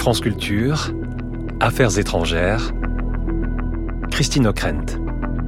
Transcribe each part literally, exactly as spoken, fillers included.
France Culture, Affaires étrangères, Christine Ockrent.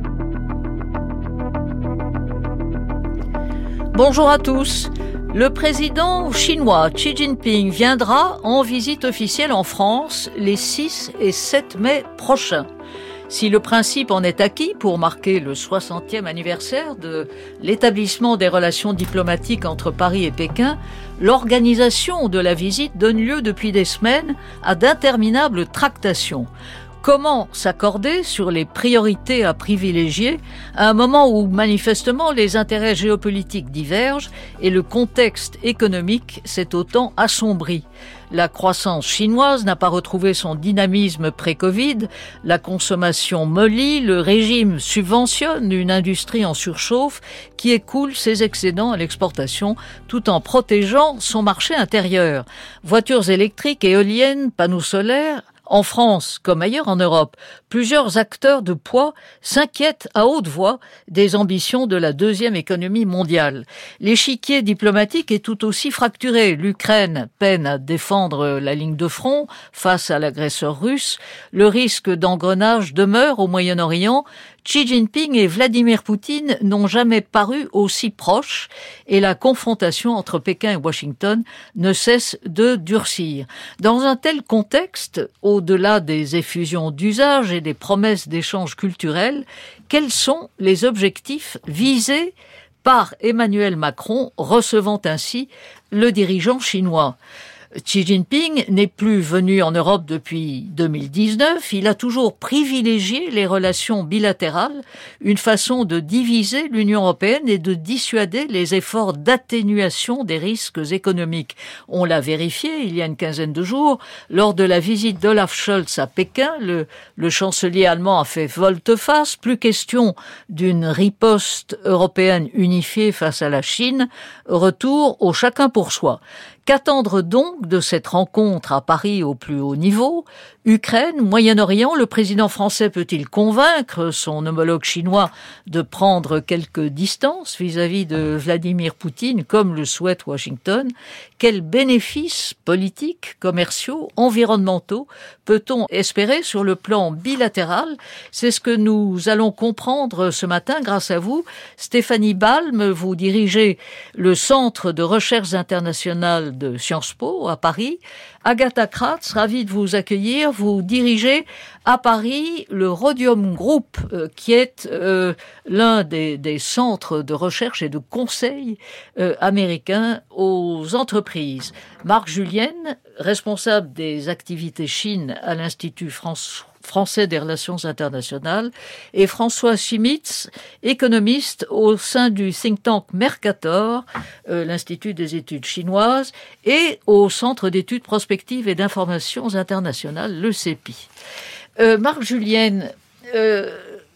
Bonjour à tous. Le président chinois Xi Jinping viendra en visite officielle en France les six et sept mai prochains. Si le principe en est acquis pour marquer le soixantième anniversaire de l'établissement des relations diplomatiques entre Paris et Pékin, l'organisation de la visite donne lieu depuis des semaines à d'interminables tractations. Comment s'accorder sur les priorités à privilégier à un moment où manifestement les intérêts géopolitiques divergent et le contexte économique s'est autant assombri? La croissance chinoise n'a pas retrouvé son dynamisme pré-Covid, la consommation mollit, le régime subventionne une industrie en surchauffe qui écoule ses excédents à l'exportation tout en protégeant son marché intérieur. Voitures électriques, éoliennes, panneaux solaires. En France, comme ailleurs en Europe, plusieurs acteurs de poids s'inquiètent à haute voix des ambitions de la deuxième économie mondiale. L'échiquier diplomatique est tout aussi fracturé. L'Ukraine peine à défendre la ligne de front face à l'agresseur russe. Le risque d'engrenage demeure au Moyen-Orient. Xi Jinping et Vladimir Poutine n'ont jamais paru aussi proches et la confrontation entre Pékin et Washington ne cesse de durcir. Dans un tel contexte, au-delà des effusions d'usage et des promesses d'échanges culturels, quels sont les objectifs visés par Emmanuel Macron, recevant ainsi le dirigeant chinois ? Xi Jinping n'est plus venu en Europe depuis deux mille dix-neuf. Il a toujours privilégié les relations bilatérales, une façon de diviser l'Union européenne et de dissuader les efforts d'atténuation des risques économiques. On l'a vérifié il y a une quinzaine de jours lors de la visite d'Olaf Scholz à Pékin. Le, le chancelier allemand a fait volte-face. Plus question d'une riposte européenne unifiée face à la Chine. Retour au chacun pour soi. Qu'attendre donc de cette rencontre à Paris au plus haut niveau ? Ukraine, Moyen-Orient, le président français peut-il convaincre son homologue chinois de prendre quelques distances vis-à-vis de Vladimir Poutine, comme le souhaite Washington ? Quels bénéfices politiques, commerciaux, environnementaux peut-on espérer sur le plan bilatéral ? C'est ce que nous allons comprendre ce matin grâce à vous. Stéphanie Balme, vous dirigez le Centre de recherche internationale de Sciences Po à Paris. Agatha Kratz, ravie de vous accueillir. Vous dirigez à Paris le Rhodium Group, euh, qui est euh, l'un des, des centres de recherche et de conseil euh, américains aux entreprises. Marc Julienne, responsable des activités Chine à l'Institut France français des relations internationales, et François Chimitz, économiste au sein du think tank Mercator, euh, l'Institut des études chinoises, et au Centre d'études prospectives et d'informations internationales, le C E P I. Euh, Marc Julienne, euh,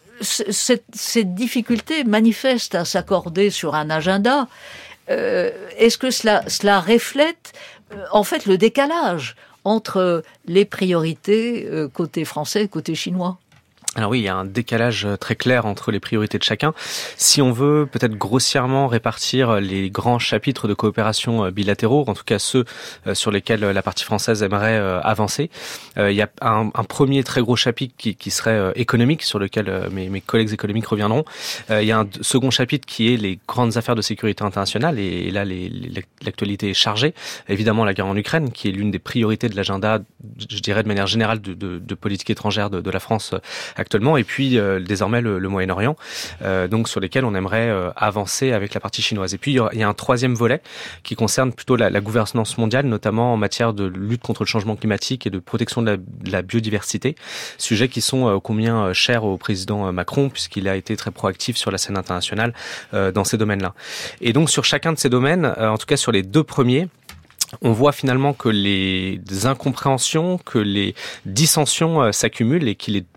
cette, cette difficulté manifeste à s'accorder sur un agenda. Euh, est-ce que cela, cela reflète euh, en fait le décalage entre les priorités euh, côté français et côté chinois? Alors oui, il y a un décalage très clair entre les priorités de chacun. Si on veut peut-être grossièrement répartir les grands chapitres de coopération bilatéraux, en tout cas ceux sur lesquels la partie française aimerait avancer, il y a un, un premier très gros chapitre qui, qui serait économique, sur lequel mes, mes collègues économiques reviendront. Il y a un second chapitre qui est les grandes affaires de sécurité internationale, et, et là les, les, l'actualité est chargée. Évidemment la guerre en Ukraine, qui est l'une des priorités de l'agenda, je dirais de manière générale, de, de, de politique étrangère de, de la France actuellement, et puis euh, désormais le, le Moyen-Orient, euh, donc sur lesquels on aimerait euh, avancer avec la partie chinoise. Et puis il y, a, il y a un troisième volet qui concerne plutôt la, la gouvernance mondiale, notamment en matière de lutte contre le changement climatique et de protection de la, de la biodiversité, sujets qui sont euh, combien euh, chers au président euh, Macron, puisqu'il a été très proactif sur la scène internationale euh, dans ces domaines-là. Et donc sur chacun de ces domaines, euh, en tout cas sur les deux premiers, on voit finalement que les incompréhensions, que les dissensions euh, s'accumulent et qu'il est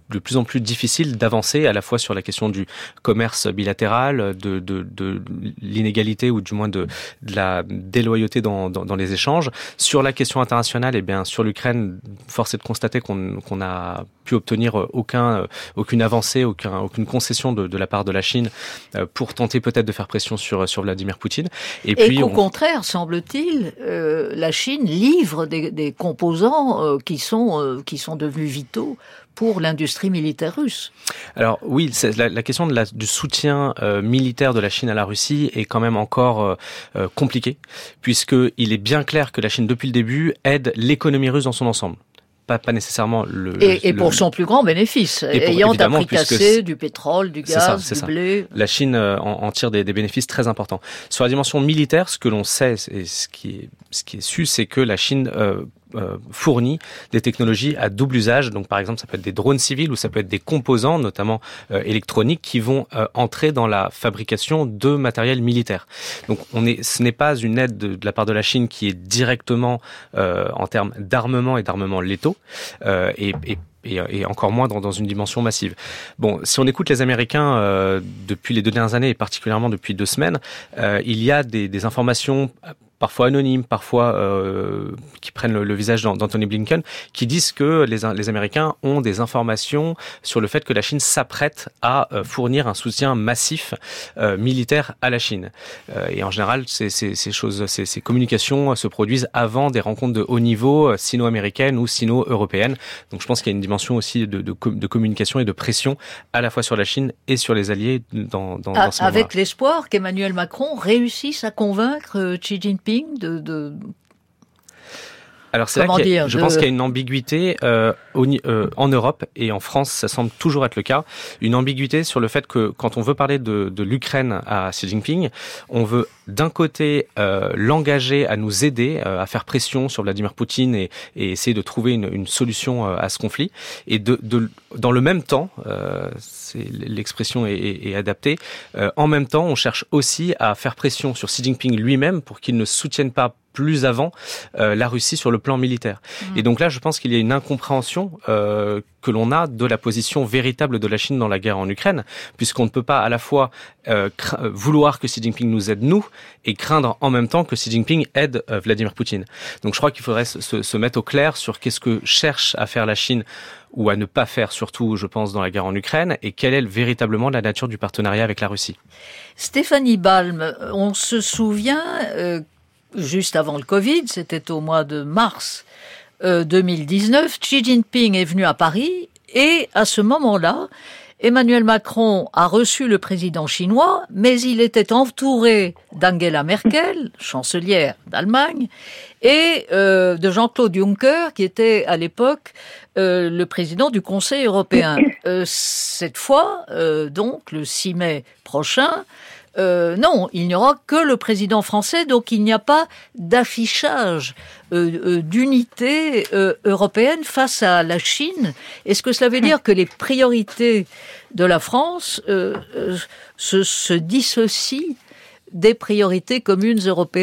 de plus en plus difficile d'avancer à la fois sur la question du commerce bilatéral, de, de, de l'inégalité ou du moins de, de la déloyauté dans, dans, dans les échanges. Sur la question internationale, eh bien, sur l'Ukraine, force est de constater qu'on, qu'on a pu obtenir aucun, aucune avancée, aucun, aucune concession de, de la part de la Chine pour tenter peut-être de faire pression sur, sur Vladimir Poutine. Et, Et puis, qu'au on... contraire, semble-t-il, euh, la Chine livre des, des composants euh, qui sont, euh, qui sont devenus vitaux pour l'industrie militaire russe. Alors oui, c'est la, la question de la, du soutien euh, militaire de la Chine à la Russie est quand même encore euh, euh, compliquée, puisqu'il est bien clair que la Chine, depuis le début, aide l'économie russe dans son ensemble. Pas, pas nécessairement le... Et, et le, pour son plus grand bénéfice, pour, ayant un prix cassé, du pétrole, du gaz, ça, du ça. blé. La Chine euh, en, en tire des, des bénéfices très importants. Sur la dimension militaire, ce que l'on sait et ce qui est, ce qui est su, c'est que la Chine... Euh, Euh, fournit des technologies à double usage. Donc, par exemple, ça peut être des drones civils ou ça peut être des composants, notamment euh, électroniques, qui vont euh, entrer dans la fabrication de matériel militaire. Donc, on est, ce n'est pas une aide de, de la part de la Chine qui est directement euh, en termes d'armement et d'armement létaux euh, et, et Et, et encore moins dans, dans une dimension massive. Bon, si on écoute les Américains euh, depuis les deux dernières années et particulièrement depuis deux semaines, euh, il y a des, des informations parfois anonymes, parfois euh, qui prennent le, le visage d'Anthony Blinken, qui disent que les, les Américains ont des informations sur le fait que la Chine s'apprête à euh, fournir un soutien massif euh, militaire à la Chine. Euh, et en général, ces, ces, ces choses, ces, ces communications se produisent avant des rencontres de haut niveau sino-américaines ou sino-européennes. Donc je pense qu'il y a une dimension aussi de, de, de communication et de pression à la fois sur la Chine et sur les alliés dans, dans, à, dans ce avec l'espoir qu'Emmanuel Macron réussisse à convaincre Xi Jinping de... de... Alors c'est Comment là qu'il y a, dire, je de... pense qu'il y a une ambiguïté euh, au, euh, en Europe et en France, ça semble toujours être le cas, une ambiguïté sur le fait que quand on veut parler de, de l'Ukraine à Xi Jinping, on veut d'un côté euh, l'engager à nous aider, euh, à faire pression sur Vladimir Poutine et, et essayer de trouver une, une solution euh, à ce conflit, et de, de, dans le même temps, euh, c'est, l'expression est, est, est adaptée, euh, en même temps on cherche aussi à faire pression sur Xi Jinping lui-même pour qu'il ne soutienne pas plus avant euh, la Russie sur le plan militaire. Mmh. Et donc là, je pense qu'il y a une incompréhension euh, que l'on a de la position véritable de la Chine dans la guerre en Ukraine, puisqu'on ne peut pas à la fois euh, cra- vouloir que Xi Jinping nous aide, nous, et craindre en même temps que Xi Jinping aide euh, Vladimir Poutine. Donc je crois qu'il faudrait se, se, se mettre au clair sur qu'est-ce que cherche à faire la Chine, ou à ne pas faire, surtout, je pense, dans la guerre en Ukraine, et quelle est véritablement la nature du partenariat avec la Russie. Stéphanie Balme, on se souvient... Euh, juste avant le Covid, c'était au mois de mars euh, deux mille dix-neuf, Xi Jinping est venu à Paris et à ce moment-là, Emmanuel Macron a reçu le président chinois, mais il était entouré d'Angela Merkel, chancelière d'Allemagne, et euh, de Jean-Claude Juncker, qui était à l'époque euh, le président du Conseil européen. Euh, cette fois, euh, donc le six mai prochain, Euh, non, il n'y aura que le président français, donc il n'y a pas d'affichage euh, euh, d'unité euh, européenne face à la Chine. Est-ce que cela veut dire que les priorités de la France euh, euh, se, se dissocient des priorités communes européennes ?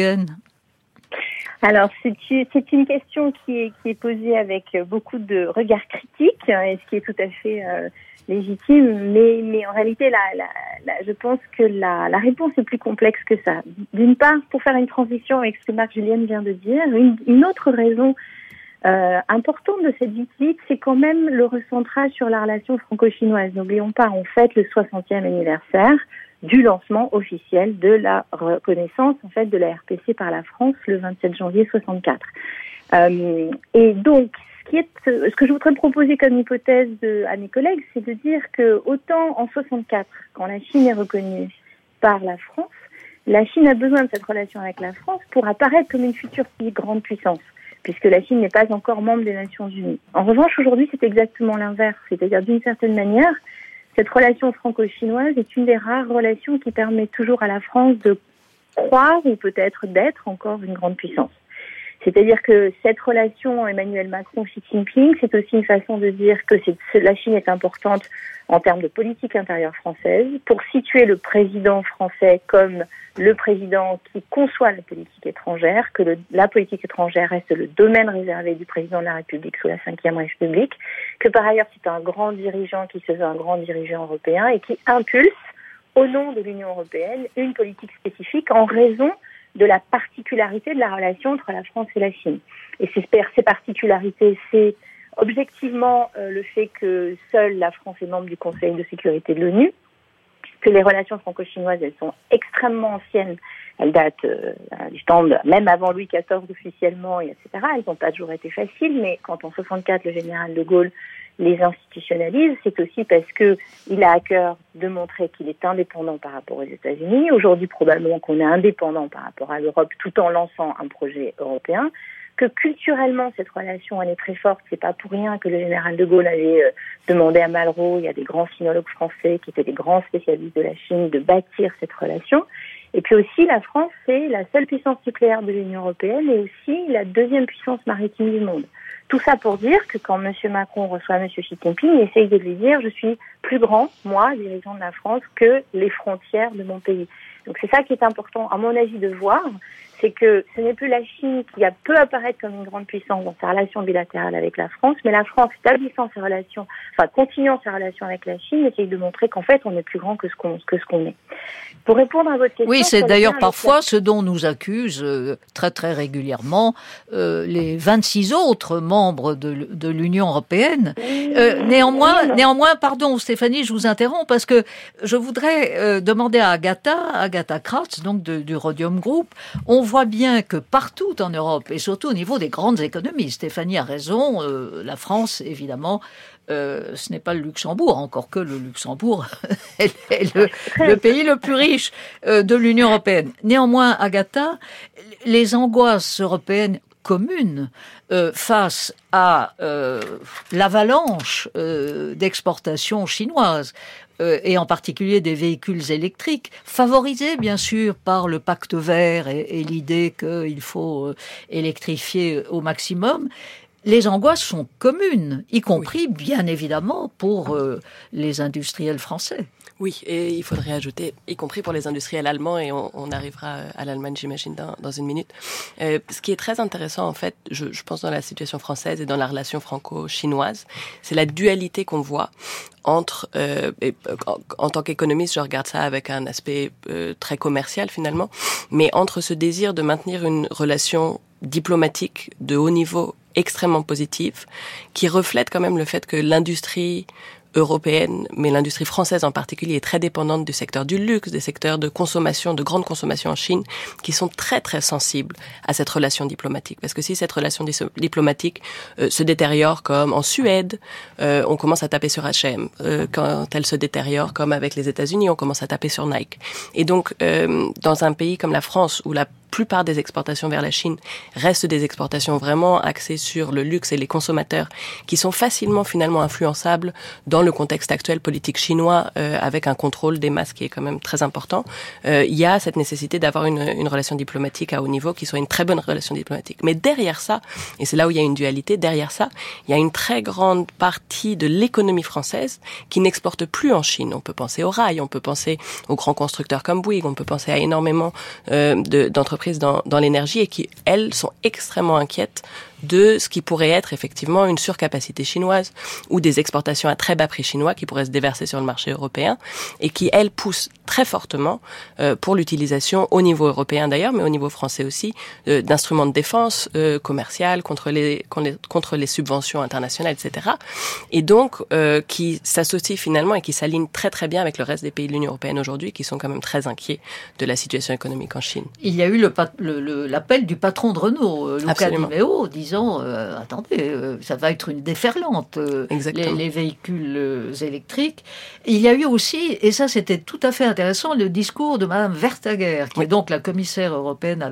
Alors, c'est, c'est une question qui est, qui est posée avec beaucoup de regards critiques, et ce qui est tout à fait... Euh, légitime, mais, mais en réalité, la, la, la, je pense que la, la réponse est plus complexe que ça. D'une part, pour faire une transition avec ce que Marc Julienne vient de dire, une, une autre raison euh, importante de cette visite, c'est quand même le recentrage sur la relation franco-chinoise. N'oublions pas, on fête le soixantième anniversaire du lancement officiel de la reconnaissance en fait de la R P C par la France le vingt-sept janvier soixante-quatre. Euh, et donc, Ce, qui est, ce que je voudrais proposer comme hypothèse de, à mes collègues, c'est de dire que autant en soixante-quatre, quand la Chine est reconnue par la France, la Chine a besoin de cette relation avec la France pour apparaître comme une future grande puissance, puisque la Chine n'est pas encore membre des Nations Unies. En revanche, aujourd'hui, c'est exactement l'inverse. C'est-à-dire, d'une certaine manière, cette relation franco-chinoise est une des rares relations qui permet toujours à la France de croire ou peut-être d'être encore une grande puissance. C'est-à-dire que cette relation Emmanuel Macron-Xi Jinping, c'est aussi une façon de dire que c'est, la Chine est importante en termes de politique intérieure française, pour situer le président français comme le président qui conçoit la politique étrangère, que le, la politique étrangère reste le domaine réservé du président de la République sous la cinquième République, que par ailleurs c'est un grand dirigeant qui se veut un grand dirigeant européen et qui impulse, au nom de l'Union européenne, une politique spécifique en raison de la particularité de la relation entre la France et la Chine. Et ces, ces particularités, c'est objectivement euh, le fait que seule la France est membre du Conseil de sécurité de l'ONU, que les relations franco-chinoises, elles sont extrêmement anciennes, elles datent euh, du temps, de, même avant Louis quatorze officiellement, et cetera. Elles n'ont pas toujours été faciles, mais quand en soixante-quatre, le général de Gaulle les institutionnalise, c'est aussi parce que il a à cœur de montrer qu'il est indépendant par rapport aux États-Unis. Aujourd'hui, probablement qu'on est indépendant par rapport à l'Europe, tout en lançant un projet européen. Que culturellement, cette relation, elle est très forte. C'est pas pour rien que le général de Gaulle avait euh, demandé à Malraux, il y a des grands sinologues français qui étaient des grands spécialistes de la Chine, de bâtir cette relation. Et puis aussi, la France, c'est la seule puissance nucléaire de l'Union européenne et aussi la deuxième puissance maritime du monde. Tout ça pour dire que quand M. Macron reçoit M. Xi Jinping, il essaye de lui dire « je suis plus grand, moi, dirigeant de la France, que les frontières de mon pays ». Donc c'est ça qui est important, à mon avis, de voir, c'est que ce n'est plus la Chine qui a peut apparaître comme une grande puissance dans sa relation bilatérale avec la France, mais la France, établissant ses relations, enfin continuant ses relations avec la Chine, essaye de montrer qu'en fait, on est plus grand que ce qu'on, que ce qu'on est. Pour répondre à votre question... Oui, c'est d'ailleurs parfois ce dont nous accusent euh, très très régulièrement euh, les vingt-six autres membres de, de l'Union européenne. Euh, néanmoins, néanmoins, pardon Stéphanie, je vous interromps parce que je voudrais euh, demander à Agatha, Agatha Kratz, donc de, du Rhodium Group, on voit bien que partout en Europe, et surtout au niveau des grandes économies, Stéphanie a raison, euh, la France, évidemment, Euh, ce n'est pas le Luxembourg, encore que le Luxembourg est, est le, le pays le plus riche euh, de l'Union européenne. Néanmoins, Agatha, les angoisses européennes communes euh, face à euh, l'avalanche euh, d'exportations chinoises, euh, et en particulier des véhicules électriques, favorisés bien sûr par le pacte vert et, et l'idée qu'il faut euh, électrifier au maximum, les angoisses sont communes, y compris, oui, bien évidemment, pour euh, les industriels français. Oui, et il faudrait ajouter, y compris pour les industriels allemands, et on, on arrivera à l'Allemagne, j'imagine, dans, dans une minute. Euh, ce qui est très intéressant, en fait, je, je pense dans la situation française et dans la relation franco-chinoise, c'est la dualité qu'on voit entre, euh, et, en, en tant qu'économiste, je regarde ça avec un aspect euh, très commercial finalement, mais entre ce désir de maintenir une relation diplomatique de haut niveau extrêmement positive, qui reflète quand même le fait que l'industrie européenne, mais l'industrie française en particulier, est très dépendante du secteur du luxe, des secteurs de consommation, de grande consommation en Chine, qui sont très très sensibles à cette relation diplomatique. Parce que si cette relation diplomatique euh, se détériore comme en Suède, euh, on commence à taper sur H et M. Euh, quand elle se détériore comme avec les États-Unis, on commence à taper sur Nike. Et donc, euh, dans un pays comme la France, où la plupart des exportations vers la Chine restent des exportations vraiment axées sur le luxe et les consommateurs, qui sont facilement finalement influençables dans le contexte actuel politique chinois, euh, avec un contrôle des masses qui est quand même très important. Euh, il y a cette nécessité d'avoir une, une relation diplomatique à haut niveau qui soit une très bonne relation diplomatique. Mais derrière ça, et c'est là où il y a une dualité, derrière ça, il y a une très grande partie de l'économie française qui n'exporte plus en Chine. On peut penser au rail, on peut penser aux grands constructeurs comme Bouygues, on peut penser à énormément euh, de, d'entreprises Dans, dans l'énergie et qui, elles, sont extrêmement inquiètes de ce qui pourrait être effectivement une surcapacité chinoise ou des exportations à très bas prix chinois qui pourraient se déverser sur le marché européen et qui, elles, poussent très fortement euh, pour l'utilisation au niveau européen d'ailleurs, mais au niveau français aussi, euh, d'instruments de défense euh, commerciale contre les, contre les subventions internationales, et cetera. Et donc, euh, qui s'associent finalement et qui s'alignent très très bien avec le reste des pays de l'Union européenne aujourd'hui qui sont quand même très inquiets de la situation économique en Chine. Il y a eu le, le, le, l'appel du patron de Renault, euh, Luca Di Meo, disant Euh, attendez, euh, ça va être une déferlante, euh, les, les véhicules euh, électriques. Il y a eu aussi, et ça c'était tout à fait intéressant, le discours de Madame Vestager, qui oui. est donc la commissaire européenne à la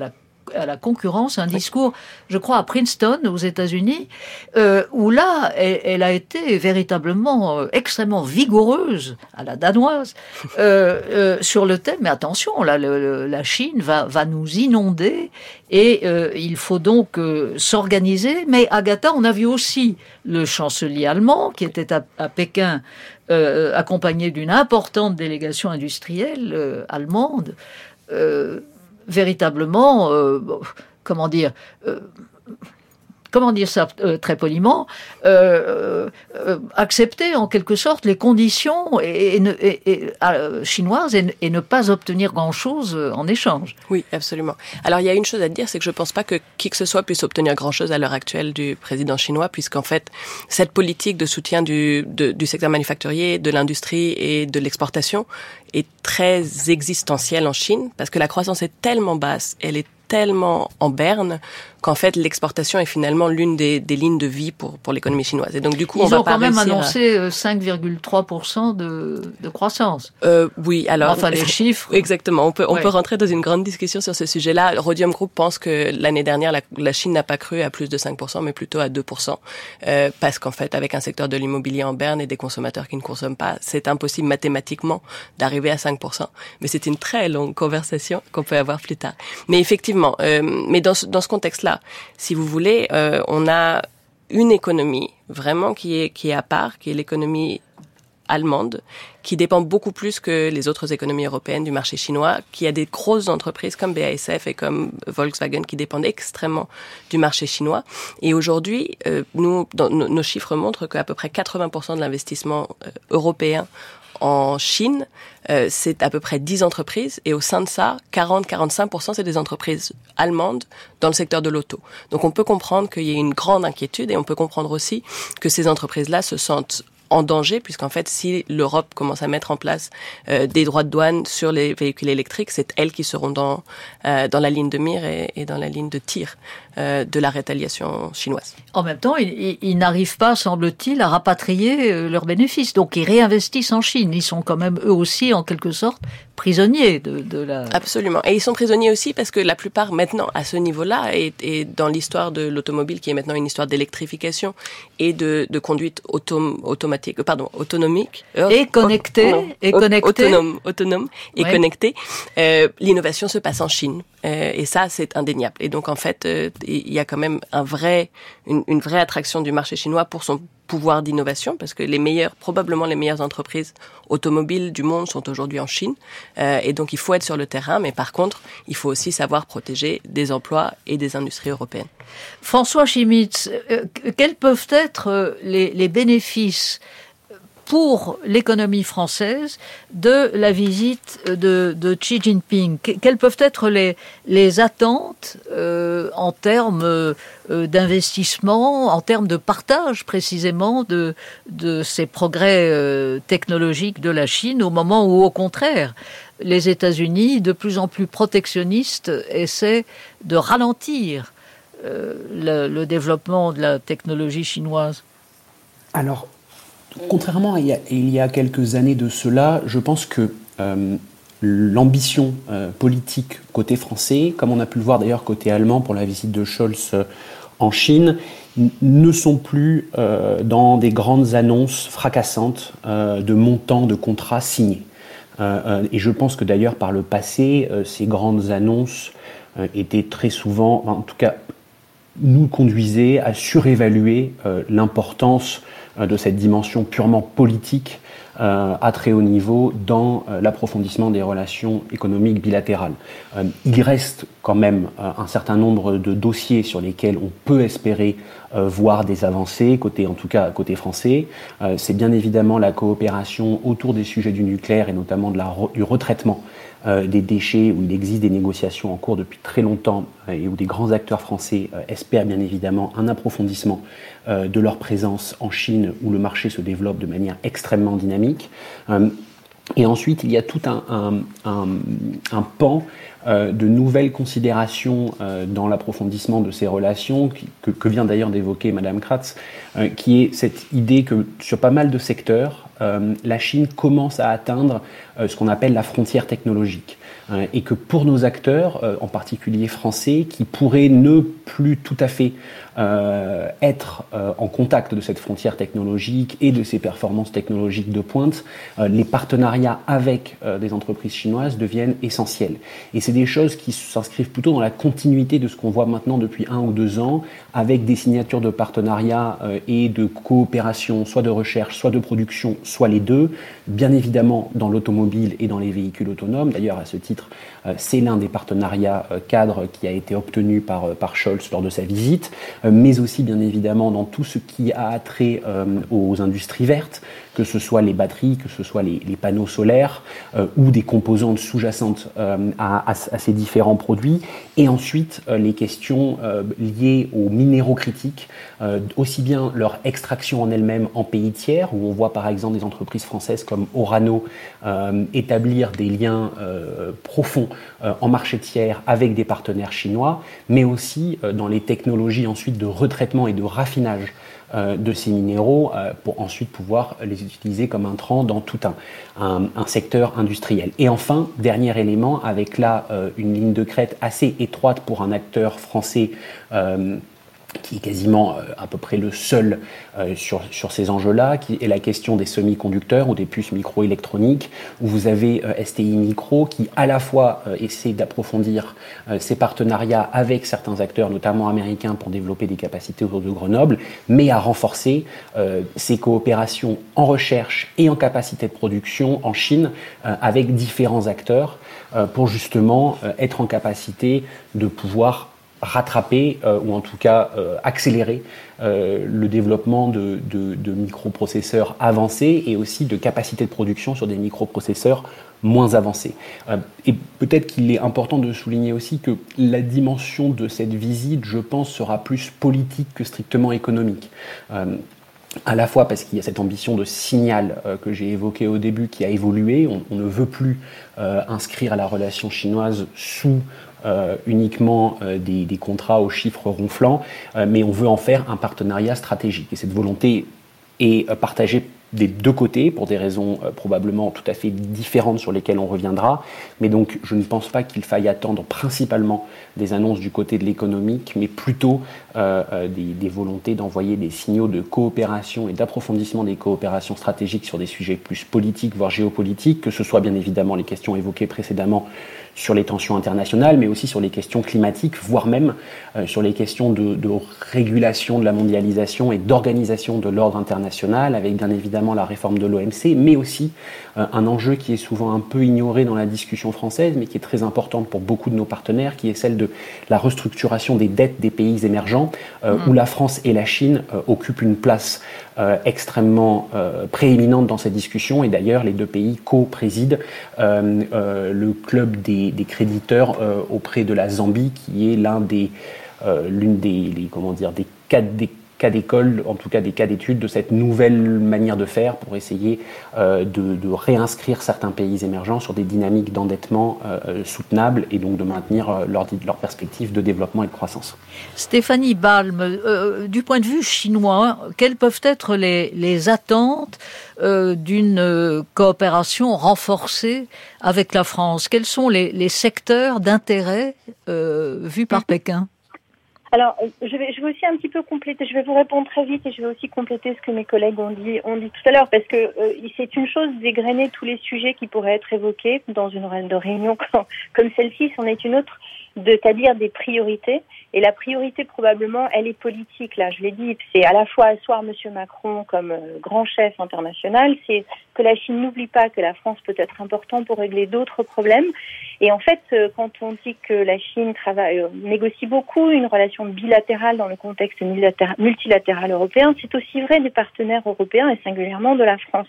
à la concurrence, un discours, je crois, à Princeton, aux États-Unis, euh, où là, elle, elle a été véritablement euh, extrêmement vigoureuse, à la danoise, euh, euh, sur le thème. Mais attention, là, le, le, la Chine va, va nous inonder et euh, il faut donc euh, s'organiser. Mais Agatha, on a vu aussi le chancelier allemand qui était à, à Pékin, euh, accompagné d'une importante délégation industrielle euh, allemande, euh, véritablement, euh, comment dire, euh, comment dire ça euh, très poliment, euh, euh, accepter en quelque sorte les conditions et, et, et, et, euh, chinoises et, et ne pas obtenir grand-chose en échange. Oui, absolument. Alors il y a une chose à dire, c'est que je ne pense pas que qui que ce soit puisse obtenir grand-chose à l'heure actuelle du président chinois, puisqu'en fait, cette politique de soutien du, de, du secteur manufacturier, de l'industrie et de l'exportation est très existentielle en Chine, parce que la croissance est tellement basse, elle est tellement en berne qu'en fait l'exportation est finalement l'une des, des lignes de vie pour pour l'économie chinoise. Et donc du coup, ils on va ont pas quand même réussir annoncé à... cinq virgule trois pour cent de, de croissance. Euh, oui, alors enfin les chiffres. Exactement. On peut on ouais. peut rentrer dans une grande discussion sur ce sujet-là. Rhodium Group pense que l'année dernière la, la Chine n'a pas cru à plus de cinq pour cent, mais plutôt à deux pour cent, euh, parce qu'en fait avec un secteur de l'immobilier en berne et des consommateurs qui ne consomment pas, c'est impossible mathématiquement d'arriver à cinq pour cent. Mais c'est une très longue conversation qu'on peut avoir plus tard. Mais effectivement, euh, mais dans ce, dans ce contexte-là, si vous voulez, euh, on a une économie vraiment qui est qui est à part, qui est l'économie allemande, qui dépend beaucoup plus que les autres économies européennes du marché chinois, qui a des grosses entreprises comme B A S F et comme Volkswagen qui dépendent extrêmement du marché chinois. Et aujourd'hui, euh, nous, dans, nos, nos chiffres montrent qu'à peu près quatre-vingts pour cent de l'investissement euh, européen en Chine, euh, c'est à peu près dix entreprises, et au sein de ça, quarante à quarante-cinq pour cent c'est des entreprises allemandes dans le secteur de l'auto. Donc on peut comprendre qu'il y ait une grande inquiétude, et on peut comprendre aussi que ces entreprises-là se sentent en danger, puisqu'en fait, si l'Europe commence à mettre en place euh, des droits de douane sur les véhicules électriques, c'est elles qui seront dans euh, dans la ligne de mire et, et dans la ligne de tir euh, de la rétaliation chinoise. En même temps, ils, ils, ils n'arrivent pas, semble-t-il, à rapatrier euh, leurs bénéfices. Donc, ils réinvestissent en Chine. Ils sont quand même, eux aussi, en quelque sorte, prisonniers de, de la... Absolument. Et ils sont prisonniers aussi parce que la plupart, maintenant, à ce niveau-là, et, et dans l'histoire de l'automobile, qui est maintenant une histoire d'électrification et de, de conduite autom- automatique, pardon, autonomique. Et connectée. Oh, et connectée. Autonome, autonome et ouais. connectée. Euh, l'innovation se passe en Chine. Euh, et ça, c'est indéniable. Et donc, en fait, euh, il y a quand même un vrai, une, une vraie attraction du marché chinois pour son pouvoir d'innovation, parce que les meilleures, probablement les meilleures entreprises automobiles du monde sont aujourd'hui en Chine. Euh, et donc, il faut être sur le terrain, mais par contre, il faut aussi savoir protéger des emplois et des industries européennes. François Chimitz, euh, quels peuvent être les, les bénéfices pour l'économie française de la visite de, de Xi Jinping? Quelles peuvent être les, les attentes euh, en termes euh, d'investissement, en termes de partage précisément de, de ces progrès euh, technologiques de la Chine, au moment où, au contraire, les États-Unis, de plus en plus protectionnistes, essaient de ralentir euh, le, le développement de la technologie chinoise? Alors, contrairement à il y a, il y a quelques années de cela, je pense que euh, l'ambition euh, politique côté français, comme on a pu le voir d'ailleurs côté allemand pour la visite de Scholz euh, en Chine, n- ne sont plus euh, dans des grandes annonces fracassantes euh, de montants de contrats signés. Euh, euh, et je pense que d'ailleurs par le passé, euh, ces grandes annonces euh, étaient très souvent, en tout cas, nous conduisaient à surévaluer euh, l'importance de cette dimension purement politique euh, à très haut niveau dans euh, l'approfondissement des relations économiques bilatérales. Euh, il reste quand même euh, un certain nombre de dossiers sur lesquels on peut espérer euh, voir des avancées, côté, en tout cas côté français. Euh, c'est bien évidemment la coopération autour des sujets du nucléaire et notamment de la, du retraitement Euh, des déchets, où il existe des négociations en cours depuis très longtemps euh, et où des grands acteurs français euh, espèrent bien évidemment un approfondissement euh, de leur présence en Chine, où le marché se développe de manière extrêmement dynamique. Euh, et ensuite, il y a tout un, un, un, un pan euh, de nouvelles considérations euh, dans l'approfondissement de ces relations, qui, que, que vient d'ailleurs d'évoquer Madame Kratz, euh, qui est cette idée que sur pas mal de secteurs, euh, la Chine commence à atteindre euh, ce qu'on appelle la frontière technologique. Euh, et que pour nos acteurs, euh, en particulier français, qui pourraient ne plus tout à fait euh, être euh, en contact de cette frontière technologique et de ces performances technologiques de pointe, euh, les partenariats avec euh, des entreprises chinoises deviennent essentiels. Et c'est des choses qui s'inscrivent plutôt dans la continuité de ce qu'on voit maintenant depuis un ou deux ans, avec des signatures de partenariats euh, et de coopération, soit de recherche, soit de production, soit les deux, bien évidemment dans l'automobile et dans les véhicules autonomes. D'ailleurs, à ce titre, euh, c'est l'un des partenariats euh, cadres qui a été obtenu par, euh, par Scholz lors de sa visite, euh, mais aussi bien évidemment dans tout ce qui a trait euh, aux industries vertes, que ce soit les batteries, que ce soit les, les panneaux solaires euh, ou des composantes sous-jacentes euh, à, à, à ces différents produits. Et ensuite, euh, les questions euh, liées aux minéraux critiques, euh, aussi bien leur extraction en elle-même en pays tiers, où on voit par exemple des entreprises françaises comme Orano euh, établir des liens euh, profonds euh, en marché tiers avec des partenaires chinois, mais aussi euh, dans les technologies ensuite de retraitement et de raffinage de ces minéraux euh, pour ensuite pouvoir les utiliser comme intrants dans tout un, un, un secteur industriel. Et enfin, dernier élément, avec là euh, une ligne de crête assez étroite pour un acteur français euh, qui est quasiment euh, à peu près le seul euh, sur, sur ces enjeux-là, qui est la question des semi-conducteurs ou des puces microélectroniques, où vous avez euh, S T I Micro qui à la fois euh, essaie d'approfondir euh, ses partenariats avec certains acteurs, notamment américains, pour développer des capacités autour de Grenoble, mais à renforcer euh, ses coopérations en recherche et en capacité de production en Chine euh, avec différents acteurs euh, pour justement euh, être en capacité de pouvoir rattraper euh, ou en tout cas euh, accélérer euh, le développement de, de, de microprocesseurs avancés et aussi de capacités de production sur des microprocesseurs moins avancés. Euh, et peut-être qu'il est important de souligner aussi que la dimension de cette visite, je pense, sera plus politique que strictement économique. Euh, à la fois parce qu'il y a cette ambition de signal euh, que j'ai évoquée au début qui a évolué. On, on ne veut plus euh, inscrire la relation chinoise sous Euh, uniquement euh, des, des contrats aux chiffres ronflants, euh, mais on veut en faire un partenariat stratégique. Et cette volonté est euh, partagée des deux côtés, pour des raisons euh, probablement tout à fait différentes sur lesquelles on reviendra. Mais donc, je ne pense pas qu'il faille attendre principalement des annonces du côté de l'économique, mais plutôt euh, euh, des, des volontés d'envoyer des signaux de coopération et d'approfondissement des coopérations stratégiques sur des sujets plus politiques, voire géopolitiques, que ce soit bien évidemment les questions évoquées précédemment sur les tensions internationales, mais aussi sur les questions climatiques, voire même euh, sur les questions de, de régulation de la mondialisation et d'organisation de l'ordre international, avec bien évidemment la réforme de l'O M C, mais aussi euh, un enjeu qui est souvent un peu ignoré dans la discussion française, mais qui est très importante pour beaucoup de nos partenaires, qui est celle de la restructuration des dettes des pays émergents, euh, mmh. où la France et la Chine euh, occupent une place euh, extrêmement euh, prééminente dans cette discussion, et d'ailleurs les deux pays co-président euh, euh, le club des des créditeurs euh, auprès de la Zambie, qui est l'un des, euh, l'une des, les, comment dire, des cas, des cas d'école, en tout cas des cas d'études de cette nouvelle manière de faire pour essayer euh, de, de réinscrire certains pays émergents sur des dynamiques d'endettement euh, soutenables et donc de maintenir euh, leur, leur perspective de développement et de croissance. Stéphanie Balme, euh, du point de vue chinois, quelles peuvent être les, les attentes euh, d'une euh, coopération renforcée avec la France? Quels sont les, les secteurs d'intérêt euh, vus par Pékin? Alors, je vais, je vais aussi un petit peu compléter, je vais vous répondre très vite et je vais aussi compléter ce que mes collègues ont dit, ont dit tout à l'heure, parce que euh, c'est une chose d'égrener tous les sujets qui pourraient être évoqués dans une réunion comme, comme celle-ci, c'en est une autre d'établir des priorités. Et la priorité, probablement, elle est politique, là, je l'ai dit, c'est à la fois asseoir M. Macron comme euh, grand chef international, c'est que la Chine n'oublie pas que la France peut être importante pour régler d'autres problèmes. Et en fait, euh, quand on dit que la Chine travaille, euh, négocie beaucoup une relation bilatérale dans le contexte multilatéral européen, c'est aussi vrai des partenaires européens et singulièrement de la France.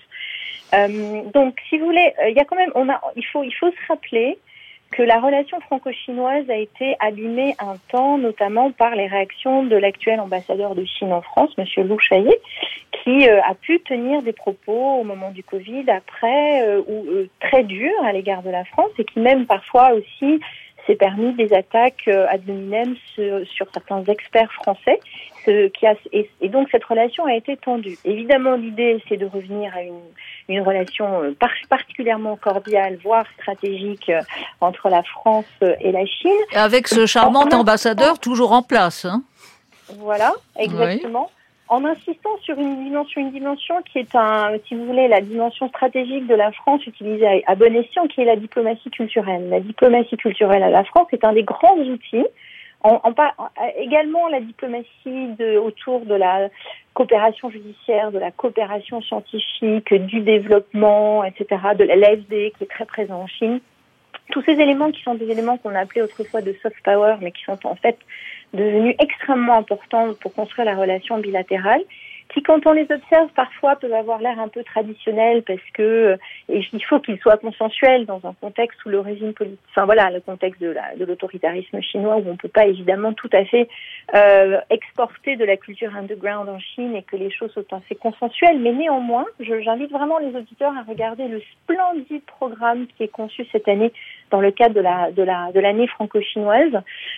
Euh, donc, si vous voulez, il euh, y a quand même, on a, il faut, il faut se rappeler que la relation franco-chinoise a été abîmée un temps, notamment par les réactions de l'actuel ambassadeur de Chine en France, M. Lou Shaye, qui euh, a pu tenir des propos au moment du Covid, après, euh, ou euh, très durs à l'égard de la France, et qui même parfois aussi s'est permis des attaques ad hominem sur, sur certains experts français. Ce qui a, et, et donc cette relation a été tendue. Évidemment, l'idée, c'est de revenir à une, une relation par, particulièrement cordiale, voire stratégique, entre la France et la Chine. Avec ce charmant ambassadeur toujours en place. Hein. Voilà, exactement. Oui. En insistant sur une dimension, une dimension qui est, un, si vous voulez, la dimension stratégique de la France utilisée à, à bon escient, qui est la diplomatie culturelle. La diplomatie culturelle à la France est un des grands outils. En, en, également la diplomatie de, autour de la coopération judiciaire, de la coopération scientifique, du développement, et cetera, de l'A F D qui est très présent en Chine. Tous ces éléments qui sont des éléments qu'on appelait autrefois de soft power, mais qui sont en fait devenus extrêmement importants pour construire la relation bilatérale, qui, quand on les observe, parfois peuvent avoir l'air un peu traditionnels parce que et il faut qu'ils soient consensuels dans un contexte où le régime politique, enfin voilà, le contexte de, la, de l'autoritarisme chinois où on peut pas évidemment tout à fait euh, exporter de la culture underground en Chine et que les choses sont assez consensuelles. Mais néanmoins, je, j'invite vraiment les auditeurs à regarder le splendide programme qui est conçu cette année dans le cadre de la de la de l'année franco-chinoise,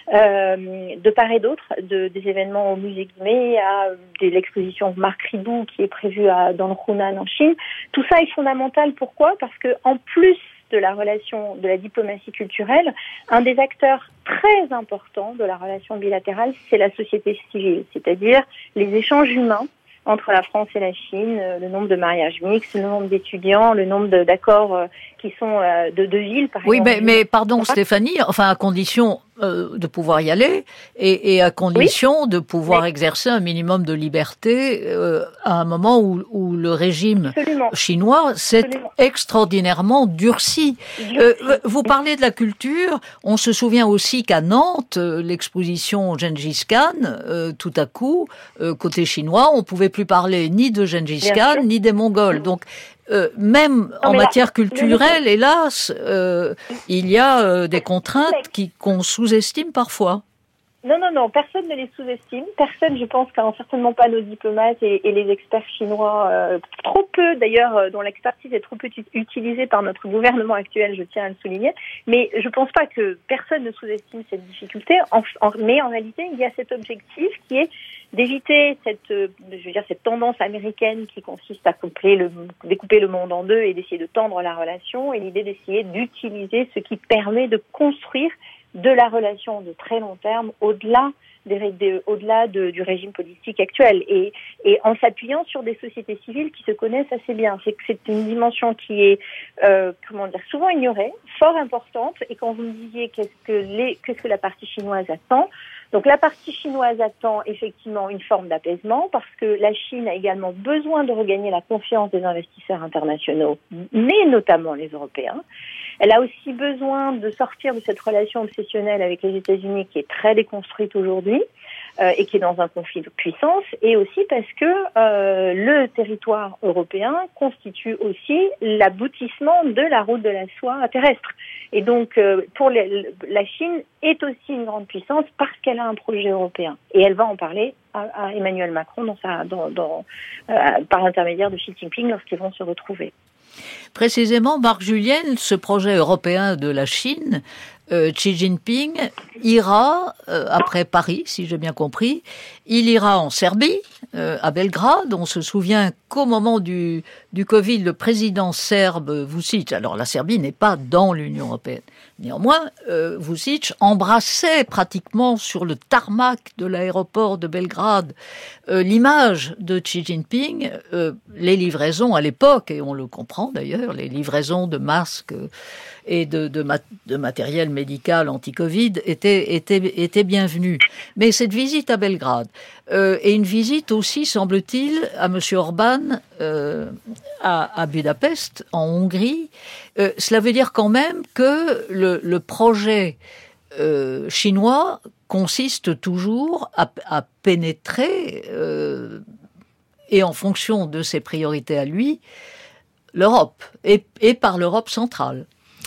euh, de part et d'autre, de, des événements au musée Guimet, à de l'exposition Marc Ribou qui est prévue à, dans le Hunan en Chine. Tout ça est fondamental. Pourquoi ? Parce que en plus de la relation de la diplomatie culturelle, un des acteurs très importants de la relation bilatérale, c'est la société civile, c'est-à-dire les échanges humains entre la France et la Chine, le nombre de mariages mixtes, le nombre d'étudiants, le nombre de, d'accords euh, qui sont euh, de deux villes, par oui, exemple. Oui, mais, mais pardon Stéphanie, enfin à condition euh, de pouvoir y aller et, et à condition oui. de pouvoir mais... exercer un minimum de liberté euh, à un moment où, où le régime Absolument. chinois s'est Absolument. extraordinairement durci. durci. Euh, vous parlez de la culture, on se souvient aussi qu'à Nantes, l'exposition Gengis Khan, euh, tout à coup, euh, côté chinois, on pouvait plus parler ni de Gengis Khan ni des Mongols. Donc Euh, même non, en matière là, culturelle, hélas, euh, il y a euh, des contraintes qui, qu'on sous-estime parfois. Non, non, non, personne ne les sous-estime. Personne, je pense, qu'un certainement pas nos diplomates et, et les experts chinois, euh, trop peu d'ailleurs, euh, dont l'expertise est trop peu utilisée par notre gouvernement actuel, je tiens à le souligner. Mais je pense pas que personne ne sous-estime cette difficulté. En, en, mais en réalité, il y a cet objectif qui est d'éviter cette, euh, je veux dire, cette tendance américaine qui consiste à couper le, découper le monde en deux et d'essayer de tendre la relation, et l'idée d'essayer d'utiliser ce qui permet de construire de la relation de très long terme au-delà des, des, au-delà de, du régime politique actuel et, et en s'appuyant sur des sociétés civiles qui se connaissent assez bien. C'est que c'est une dimension qui est euh, comment dire souvent ignorée, fort importante. Et quand vous me disiez qu'est-ce que les qu'est-ce que la partie chinoise attend, donc la partie chinoise attend effectivement une forme d'apaisement parce que la Chine a également besoin de regagner la confiance des investisseurs internationaux, mais notamment les Européens. Elle a aussi besoin de sortir de cette relation obsessionnelle avec les États-Unis qui est très déconstruite aujourd'hui euh, et qui est dans un conflit de puissance, et aussi parce que euh, le territoire européen constitue aussi l'aboutissement de la route de la soie terrestre. Et donc, euh, pour les, la Chine est aussi une grande puissance parce qu'elle a un projet européen. Et elle va en parler à, à Emmanuel Macron dans sa, dans, dans, euh, par l'intermédiaire de Xi Jinping lorsqu'ils vont se retrouver. Précisément, Marc Julien, ce projet européen de la Chine, euh, Xi Jinping ira, euh, après Paris, si j'ai bien compris, il ira en Serbie, euh, à Belgrade. On se souvient qu'au moment du, du Covid, le président serbe Vučić, alors la Serbie n'est pas dans l'Union européenne, néanmoins, euh, Vučić embrassait pratiquement sur le tarmac de l'aéroport de Belgrade euh, l'image de Xi Jinping, euh, les livraisons à l'époque, et on le comprend d'ailleurs, les livraisons de masques et de, de, mat- de matériel médical anti-Covid étaient, étaient, étaient bienvenues. Mais cette visite à Belgrade, euh, et une visite aussi, semble-t-il, à M. Orban euh, à, à Budapest, en Hongrie, euh, cela veut dire quand même que le, le projet euh, chinois consiste toujours à, à pénétrer, euh, et en fonction de ses priorités à lui, l'Europe, et, et par l'Europe centrale.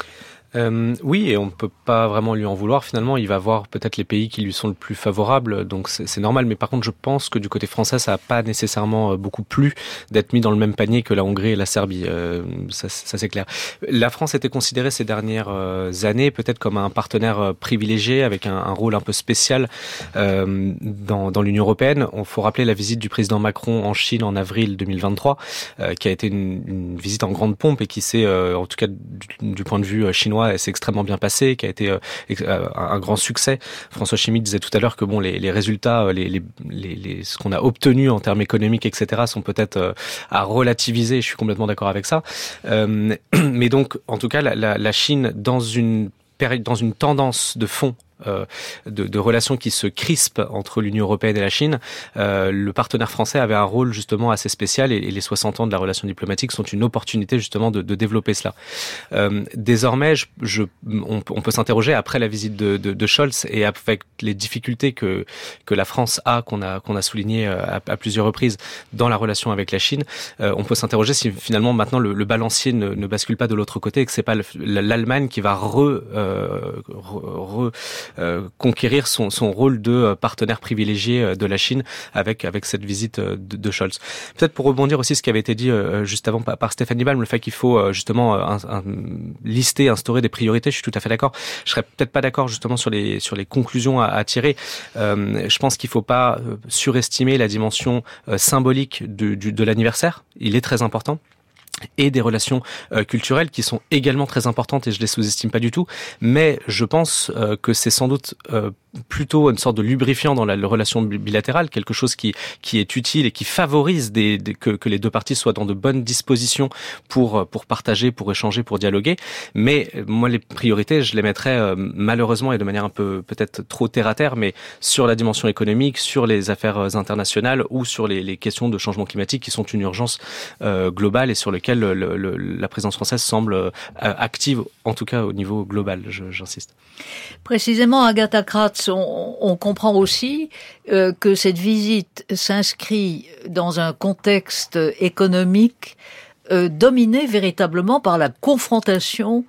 Euh, oui, et on ne peut pas vraiment lui en vouloir. Finalement, il va voir peut-être les pays qui lui sont le plus favorables, donc c'est, c'est normal. Mais par contre, je pense que du côté français, ça n'a pas nécessairement beaucoup plu d'être mis dans le même panier que la Hongrie et la Serbie. Euh, ça, ça, c'est clair. La France était considérée ces dernières années peut-être comme un partenaire privilégié avec un, un rôle un peu spécial euh, dans, dans l'Union européenne. Il faut rappeler la visite du président Macron en Chine en avril deux mille vingt-trois, euh, qui a été une, une visite en grande pompe et qui s'est, euh, en tout cas du, du point de vue chinois, elle s'est extrêmement bien passée, qui a été euh, un grand succès. François Chimite disait tout à l'heure que bon, les, les résultats, les, les, les, les, ce qu'on a obtenu en termes économiques, et cetera, sont peut-être euh, à relativiser. Je suis complètement d'accord avec ça. Euh, mais donc, en tout cas, la, la, la Chine, dans une période, dans une tendance de fond, Euh, de, de relations qui se crispent entre l'Union européenne et la Chine, euh, le partenaire français avait un rôle justement assez spécial et, et les soixante ans de la relation diplomatique sont une opportunité justement de, de développer cela. Euh, désormais, je, je, on, on peut s'interroger après la visite de, de, de Scholz et avec les difficultés que, que la France a, qu'on a, qu'on a souligné à, à plusieurs reprises dans la relation avec la Chine, euh, on peut s'interroger si finalement maintenant le, le balancier ne, ne bascule pas de l'autre côté et que c'est pas le, l'Allemagne qui va re, euh, re, re Euh, conquérir son, son rôle de partenaire privilégié de la Chine avec avec cette visite de, de Scholz. Peut-être pour rebondir aussi ce qui avait été dit euh, juste avant par, par Stéphanie Balm, le fait qu'il faut euh, justement un, un, lister, instaurer des priorités, je suis tout à fait d'accord. Je serais peut-être pas d'accord justement sur les sur les conclusions à, à tirer. Euh, je pense qu'il faut pas surestimer la dimension euh, symbolique de, du, de l'anniversaire. Il est très important. Et des relations euh, culturelles qui sont également très importantes et je les sous-estime pas du tout. Mais je pense euh, que c'est sans doute euh, plutôt une sorte de lubrifiant dans la, la relation bilatérale, quelque chose qui qui est utile et qui favorise des, des, que, que les deux parties soient dans de bonnes dispositions pour pour partager, pour échanger, pour dialoguer. Mais moi, les priorités, je les mettrais euh, malheureusement et de manière un peu peut-être trop terre à terre, mais sur la dimension économique, sur les affaires internationales ou sur les, les questions de changement climatique qui sont une urgence euh, globale et sur lesquelles Le, le, le, la présidence française semble euh, active, en tout cas au niveau global, je, j'insiste. Précisément, Agatha Kratz, on, on comprend aussi euh, que cette visite s'inscrit dans un contexte économique euh, dominé véritablement par la confrontation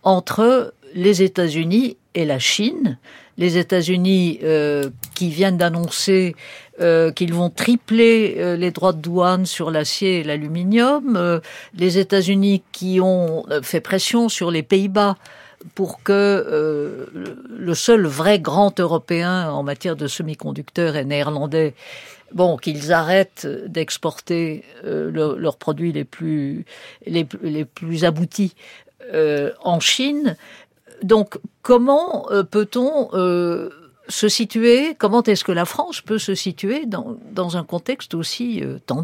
entre les États-Unis et la Chine. Les États-Unis euh, qui viennent d'annoncer euh, qu'ils vont tripler euh, les droits de douane sur l'acier et l'aluminium, euh, les États-Unis qui ont fait pression sur les Pays-Bas pour que euh, le seul vrai grand Européen en matière de semi-conducteurs est néerlandais, bon, qu'ils arrêtent d'exporter euh, le, leurs produits les plus les, les plus aboutis euh, en Chine. Donc, comment euh, peut-on euh, se situer, comment est-ce que la France peut se situer dans, dans un contexte aussi euh, tendu ?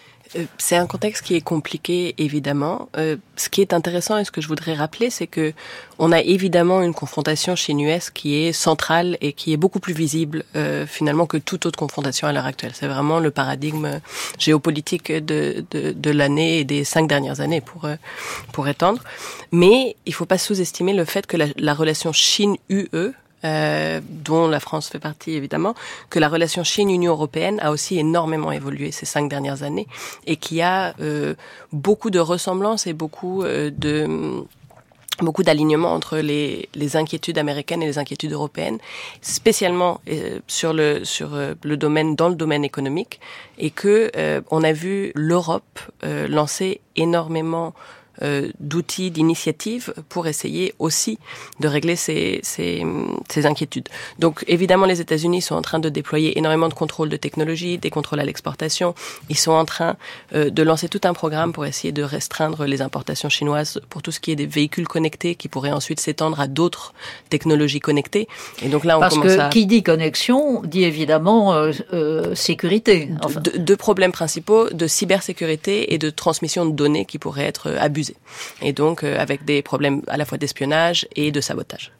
C'est un contexte qui est compliqué, évidemment. Euh, ce qui est intéressant et ce que je voudrais rappeler, c'est que on a évidemment une confrontation Chine-U S qui est centrale et qui est beaucoup plus visible euh, finalement que toute autre confrontation à l'heure actuelle. C'est vraiment le paradigme géopolitique de, de, de l'année et des cinq dernières années pour pour étendre. Mais il faut pas sous-estimer le fait que la, la relation Chine-U E Euh, dont la France fait partie évidemment, que la relation Chine-Union européenne a aussi énormément évolué ces cinq dernières années et qui a euh, beaucoup de ressemblances et beaucoup euh, de beaucoup d'alignement entre les les inquiétudes américaines et les inquiétudes européennes, spécialement euh, sur le sur euh, le domaine dans le domaine économique, et que euh, on a vu l'Europe euh, lancer énormément Euh, d'outils, d'initiatives pour essayer aussi de régler ces, ces, ces inquiétudes. Donc évidemment, les États-Unis sont en train de déployer énormément de contrôles de technologie, des contrôles à l'exportation. Ils sont en train euh, de lancer tout un programme pour essayer de restreindre les importations chinoises pour tout ce qui est des véhicules connectés qui pourraient ensuite s'étendre à d'autres technologies connectées. Et donc là, on Parce commence que à... qui dit connexion dit évidemment euh, euh, sécurité. Enfin. De, deux problèmes principaux de cybersécurité et de transmission de données qui pourraient être abusées. Et donc, euh, avec des problèmes à la fois d'espionnage et de sabotage.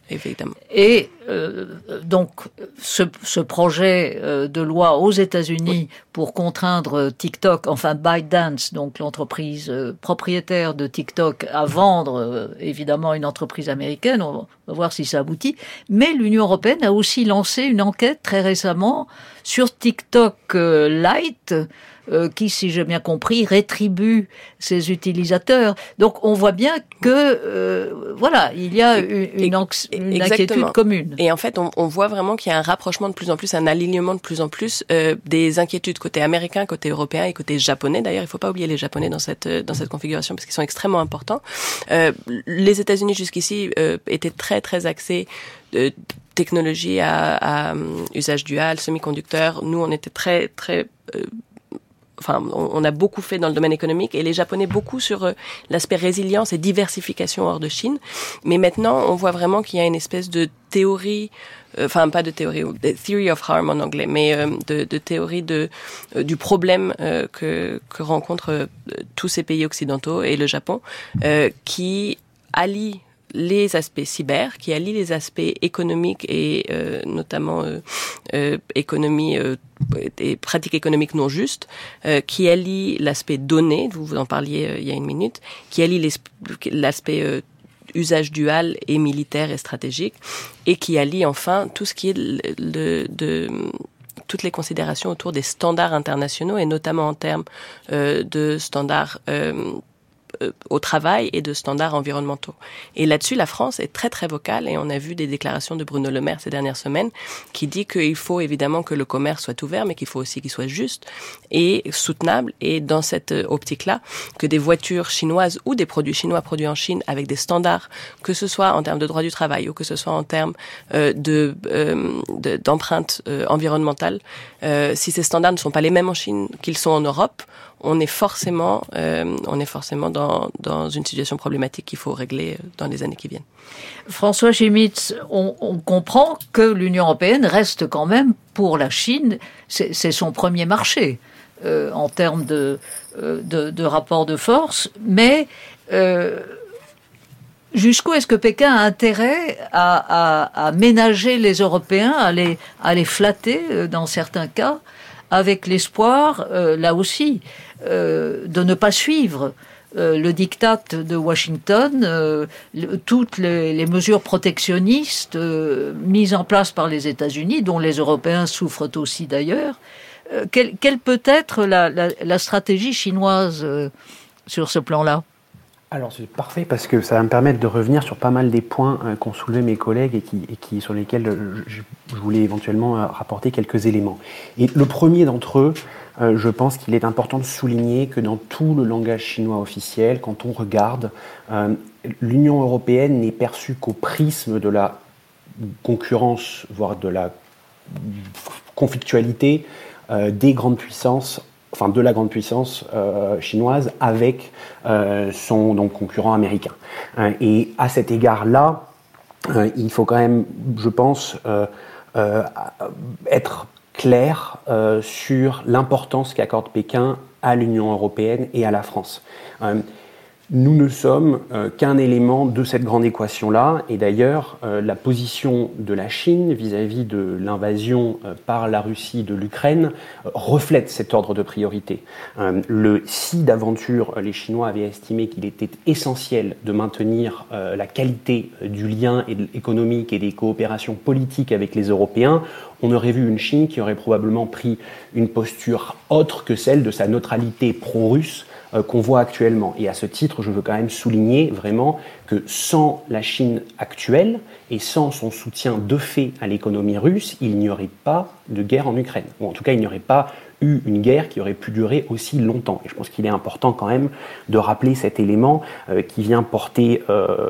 évidemment. Et euh, donc, ce, ce projet euh, de loi aux États-Unis oui. pour contraindre TikTok, enfin ByteDance, donc l'entreprise euh, propriétaire de TikTok, à vendre euh, évidemment une entreprise américaine, on va voir si ça aboutit. Mais l'Union européenne a aussi lancé une enquête très récemment sur TikTok euh, Lite, Euh, qui, si j'ai bien compris, rétribue ses utilisateurs. Donc, on voit bien que, euh, voilà, il y a une, une, anx- une inquiétude commune. Et en fait, on, on voit vraiment qu'il y a un rapprochement de plus en plus, un alignement de plus en plus euh, des inquiétudes côté américain, côté européen et côté japonais. D'ailleurs, il faut pas oublier les Japonais dans cette dans cette configuration parce qu'ils sont extrêmement importants. Euh, les États-Unis jusqu'ici euh, étaient très très axés de technologie à, à um, usage dual, semi-conducteurs. Nous, on était très très euh, Enfin, on a beaucoup fait dans le domaine économique et les Japonais beaucoup sur euh, l'aspect résilience et diversification hors de Chine. Mais maintenant, on voit vraiment qu'il y a une espèce de théorie, euh, enfin pas de théorie, theory of harm en anglais, mais euh, de, de théorie de euh, du problème euh, que que rencontrent euh, tous ces pays occidentaux et le Japon, euh, qui allient les aspects cyber, qui allient les aspects économiques et euh, notamment euh, euh, économie euh, et pratiques économiques non justes, euh, qui allient l'aspect données, vous vous en parliez euh, il y a une minute, qui allient l'aspect euh, usage dual et militaire et stratégique, et qui allie enfin tout ce qui est de, de, de toutes les considérations autour des standards internationaux et notamment en termes euh, de standards euh, au travail et de standards environnementaux. Et là-dessus, la France est très très vocale et on a vu des déclarations de Bruno Le Maire ces dernières semaines qui dit qu'il faut évidemment que le commerce soit ouvert mais qu'il faut aussi qu'il soit juste et soutenable et dans cette optique-là que des voitures chinoises ou des produits chinois produits en Chine avec des standards, que ce soit en termes de droit du travail ou que ce soit en termes euh, de, euh, de, d'empreinte euh, environnementale, euh, si ces standards ne sont pas les mêmes en Chine qu'ils sont en Europe, on est forcément, euh, on est forcément dans, dans une situation problématique qu'il faut régler dans les années qui viennent. François Chimitz, on, on comprend que l'Union européenne reste quand même pour la Chine, c'est, c'est son premier marché euh, en termes de, euh, de, de rapport de force, mais euh, jusqu'où est-ce que Pékin a intérêt à, à, à ménager les Européens, à les, à les flatter dans certains cas, avec l'espoir, euh, là aussi, euh, de ne pas suivre euh, le diktat de Washington, euh, le, toutes les, les mesures protectionnistes euh, mises en place par les États-Unis, dont les Européens souffrent aussi d'ailleurs. Euh, quelle, quelle peut être la, la, la stratégie chinoise euh, sur ce plan-là ? Alors c'est parfait parce que ça va me permettre de revenir sur pas mal des points euh, qu'ont soulevés mes collègues et, qui, et qui, sur lesquels euh, je, je voulais éventuellement euh, rapporter quelques éléments. Et le premier d'entre eux, euh, je pense qu'il est important de souligner que dans tout le langage chinois officiel, quand on regarde, euh, l'Union européenne n'est perçue qu'au prisme de la concurrence, voire de la conflictualité euh, des grandes puissances, enfin de la grande puissance euh, chinoise avec euh, son donc concurrent américain. Euh, et à cet égard-là, euh, il faut quand même, je pense, euh, euh, être clair euh, sur l'importance qu'accorde Pékin à l'Union européenne et à la France. Euh, Nous ne sommes euh, qu'un élément de cette grande équation-là, et d'ailleurs, euh, la position de la Chine vis-à-vis de l'invasion euh, par la Russie de l'Ukraine euh, reflète cet ordre de priorité. Euh, le, si d'aventure les Chinois avaient estimé qu'il était essentiel de maintenir euh, la qualité euh, du lien et de, économique et des coopérations politiques avec les Européens, on aurait vu une Chine qui aurait probablement pris une posture autre que celle de sa neutralité pro-russe euh, qu'on voit actuellement. Et à ce titre, je veux quand même souligner vraiment que sans la Chine actuelle et sans son soutien de fait à l'économie russe, il n'y aurait pas de guerre en Ukraine. Ou en tout cas, il n'y aurait pas eu une guerre qui aurait pu durer aussi longtemps. Et je pense qu'il est important quand même de rappeler cet élément euh, qui vient porter, euh,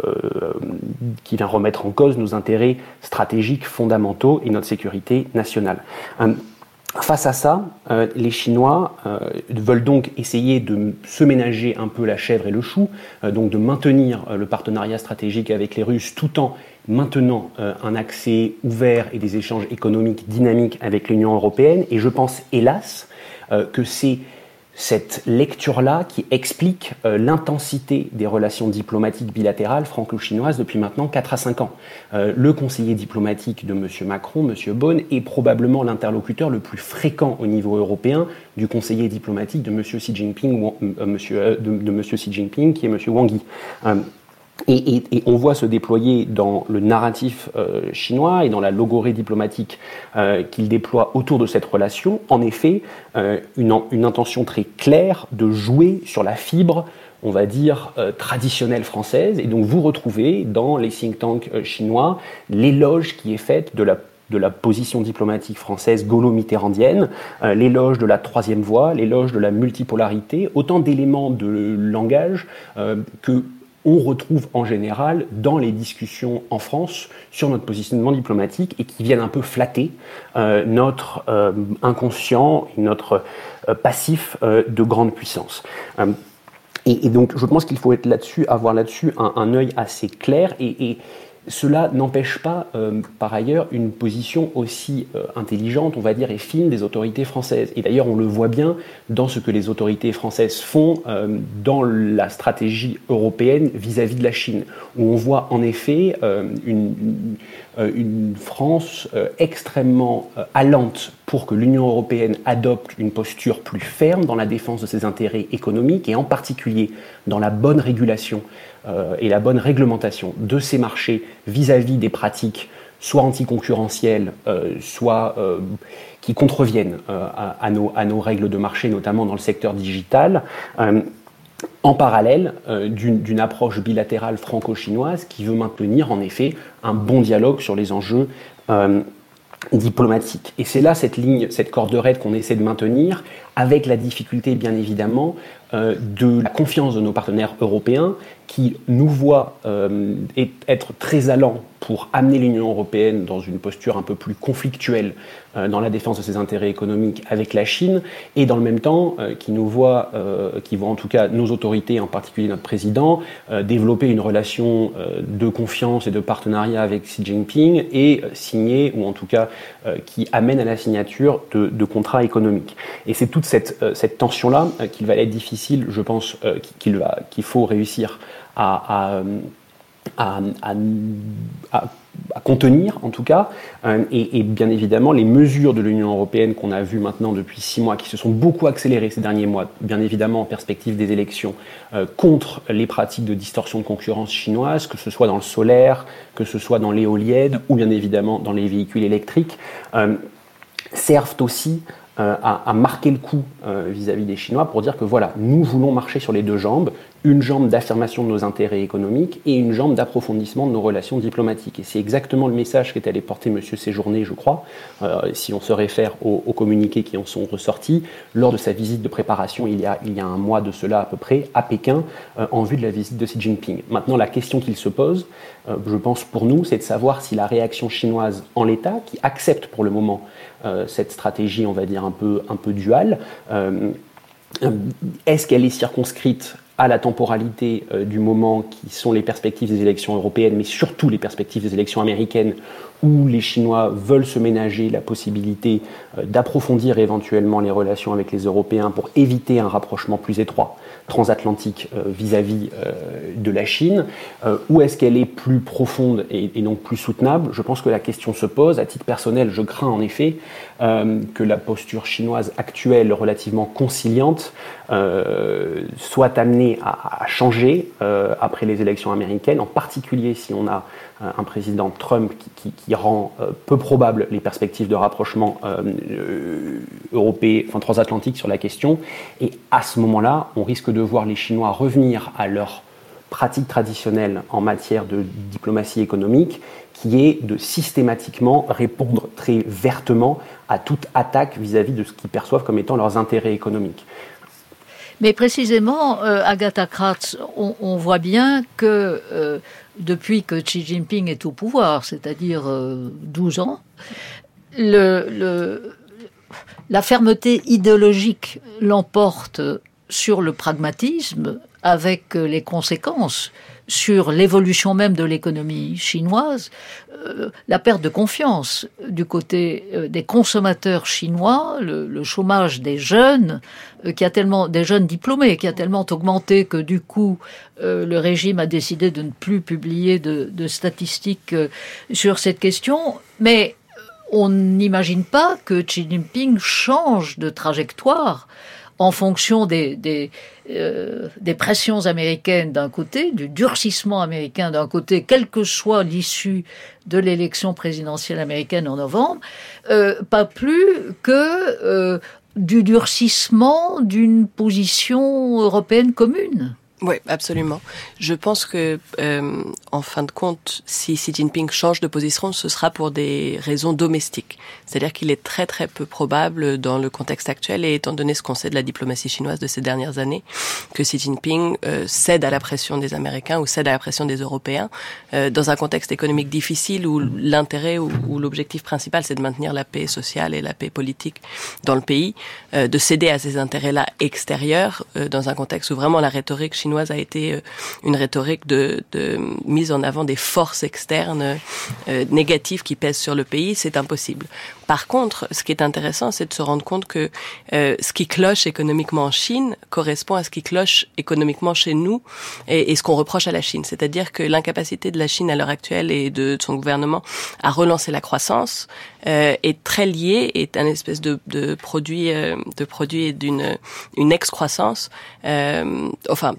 qui vient remettre en cause nos intérêts stratégiques fondamentaux et notre sécurité nationale. Euh, Face à ça, euh, les Chinois euh, veulent donc essayer de se ménager un peu la chèvre et le chou, euh, donc de maintenir euh, le partenariat stratégique avec les Russes tout en maintenant euh, un accès ouvert et des échanges économiques dynamiques avec l'Union européenne. Et je pense, hélas, euh, que c'est cette lecture-là qui explique euh, l'intensité des relations diplomatiques bilatérales franco-chinoises depuis maintenant quatre à cinq ans. Euh, le conseiller diplomatique de M. Macron, M. Beaune, est probablement l'interlocuteur le plus fréquent au niveau européen du conseiller diplomatique de M. Xi Jinping, euh, monsieur, euh, de, de M. Xi Jinping, qui est M. Wang Yi. Euh, Et, et, et on voit se déployer dans le narratif euh, chinois et dans la logorée diplomatique euh, qu'il déploie autour de cette relation, en effet, euh, une, une intention très claire de jouer sur la fibre, on va dire, euh, traditionnelle française. Et donc vous retrouvez dans les think tanks euh, chinois l'éloge qui est faite de la de la position diplomatique française gaulo-mitterrandienne, euh, l'éloge de la troisième voie, l'éloge de la multipolarité, autant d'éléments de langage euh, que on retrouve en général dans les discussions en France sur notre positionnement diplomatique et qui viennent un peu flatter euh, notre euh, inconscient et notre euh, passif euh, de grande puissance. Euh, et, et donc je pense qu'il faut être là-dessus, avoir là-dessus un, un œil assez clair et, et cela n'empêche pas, euh, par ailleurs, une position aussi euh, intelligente, on va dire, et fine des autorités françaises. Et d'ailleurs, on le voit bien dans ce que les autorités françaises font euh, dans la stratégie européenne vis-à-vis de la Chine, où on voit en effet euh, une, une, une France euh, extrêmement euh, allante pour que l'Union européenne adopte une posture plus ferme dans la défense de ses intérêts économiques, et en particulier dans la bonne régulation Euh, et la bonne réglementation de ces marchés vis-à-vis des pratiques soit anticoncurrentielles, euh, soit euh, qui contreviennent euh, à, à, nos, à nos règles de marché, notamment dans le secteur digital, euh, en parallèle euh, d'une, d'une approche bilatérale franco-chinoise qui veut maintenir en effet un bon dialogue sur les enjeux euh, diplomatique. Et c'est là cette ligne, cette corde raide qu'on essaie de maintenir, avec la difficulté bien évidemment euh, de la confiance de nos partenaires européens qui nous voient euh, être très allants pour amener l'Union européenne dans une posture un peu plus conflictuelle euh, dans la défense de ses intérêts économiques avec la Chine, et dans le même temps euh, qui nous voient, euh, qui voient en tout cas nos autorités, en particulier notre président, euh, développer une relation euh, de confiance et de partenariat avec Xi Jinping et euh, signer, ou en tout cas euh, qui amène à la signature de, de contrats économiques. Et c'est toute cette, euh, cette tension-là euh, qu'il va être difficile, je pense, euh, qu'il, va, qu'il faut réussir à, à, à, à, à, à contenir, en tout cas, euh, et, et bien évidemment les mesures de l'Union européenne qu'on a vues maintenant depuis six mois, qui se sont beaucoup accélérées ces derniers mois, bien évidemment en perspective des élections, euh, contre les pratiques de distorsion de concurrence chinoise, que ce soit dans le solaire, que ce soit dans l'éolienne, ou bien évidemment dans les véhicules électriques, euh, servent aussi euh, à, à marquer le coup euh, vis-à-vis des Chinois pour dire que voilà, nous voulons marcher sur les deux jambes, une jambe d'affirmation de nos intérêts économiques et une jambe d'approfondissement de nos relations diplomatiques. Et c'est exactement le message qu'est allé porter M. Séjourné, je crois, euh, si on se réfère aux, aux communiqués qui en sont ressortis, lors de sa visite de préparation il y a, il y a un mois de cela à peu près, à Pékin, euh, en vue de la visite de Xi Jinping. Maintenant, la question qu'il se pose, euh, je pense pour nous, c'est de savoir si la réaction chinoise en l'état, qui accepte pour le moment euh, cette stratégie, on va dire, un peu, un peu duale, euh, est-ce qu'elle est circonscrite à la temporalité euh, du moment qui sont les perspectives des élections européennes, mais surtout les perspectives des élections américaines, où les Chinois veulent se ménager la possibilité euh, d'approfondir éventuellement les relations avec les Européens pour éviter un rapprochement plus étroit transatlantique euh, vis-à-vis euh, de la Chine, euh, ou est-ce qu'elle est plus profonde et, et donc plus soutenable? Je pense que la question se pose. À titre personnel, je crains en effet euh, que la posture chinoise actuelle, relativement conciliante, euh, soit amenée à, à changer euh, après les élections américaines, en particulier si on a euh, un président Trump qui, qui, qui rend euh, peu probable les perspectives de rapprochement euh, euh, européen, enfin transatlantique sur la question. Et à ce moment-là, on risque de voir les Chinois revenir à leur pratique traditionnelle en matière de diplomatie économique, qui est de systématiquement répondre très vertement à toute attaque vis-à-vis de ce qu'ils perçoivent comme étant leurs intérêts économiques. Mais précisément, euh, Agatha Kratz, on, on voit bien que euh, depuis que Xi Jinping est au pouvoir, c'est-à-dire euh, douze ans, le, le, la fermeté idéologique l'emporte sur le pragmatisme, avec les conséquences sur l'évolution même de l'économie chinoise, euh, la perte de confiance du côté euh, des consommateurs chinois, le, le chômage des jeunes, euh, qui a tellement, des jeunes diplômés, qui a tellement augmenté que du coup, euh, le régime a décidé de ne plus publier de, de statistiques euh, sur cette question. Mais on n'imagine pas que Xi Jinping change de trajectoire en fonction des, des, euh, des pressions américaines d'un côté, du durcissement américain d'un côté, quelle que soit l'issue de l'élection présidentielle américaine en novembre, euh, pas plus que euh, du durcissement d'une position européenne commune. Oui, absolument. Je pense que, euh, en fin de compte, si Xi Jinping change de position, ce sera pour des raisons domestiques. C'est-à-dire qu'il est très très peu probable, dans le contexte actuel, et étant donné ce qu'on sait de la diplomatie chinoise de ces dernières années, que Xi Jinping euh, cède à la pression des Américains ou cède à la pression des Européens, euh, dans un contexte économique difficile où l'intérêt ou, ou l'objectif principal, c'est de maintenir la paix sociale et la paix politique dans le pays, euh, de céder à ces intérêts-là extérieurs, euh, dans un contexte où vraiment la rhétorique chinoise a été une rhétorique de, de mise en avant des forces externes euh, négatives qui pèsent sur le pays, c'est impossible. Par contre, ce qui est intéressant, c'est de se rendre compte que euh, ce qui cloche économiquement en Chine correspond à ce qui cloche économiquement chez nous et, et ce qu'on reproche à la Chine. C'est-à-dire que l'incapacité de la Chine à l'heure actuelle et de, de son gouvernement à relancer la croissance euh, est très liée, est un espèce de, de produit, euh, de produit d'une une excroissance. Euh, enfin.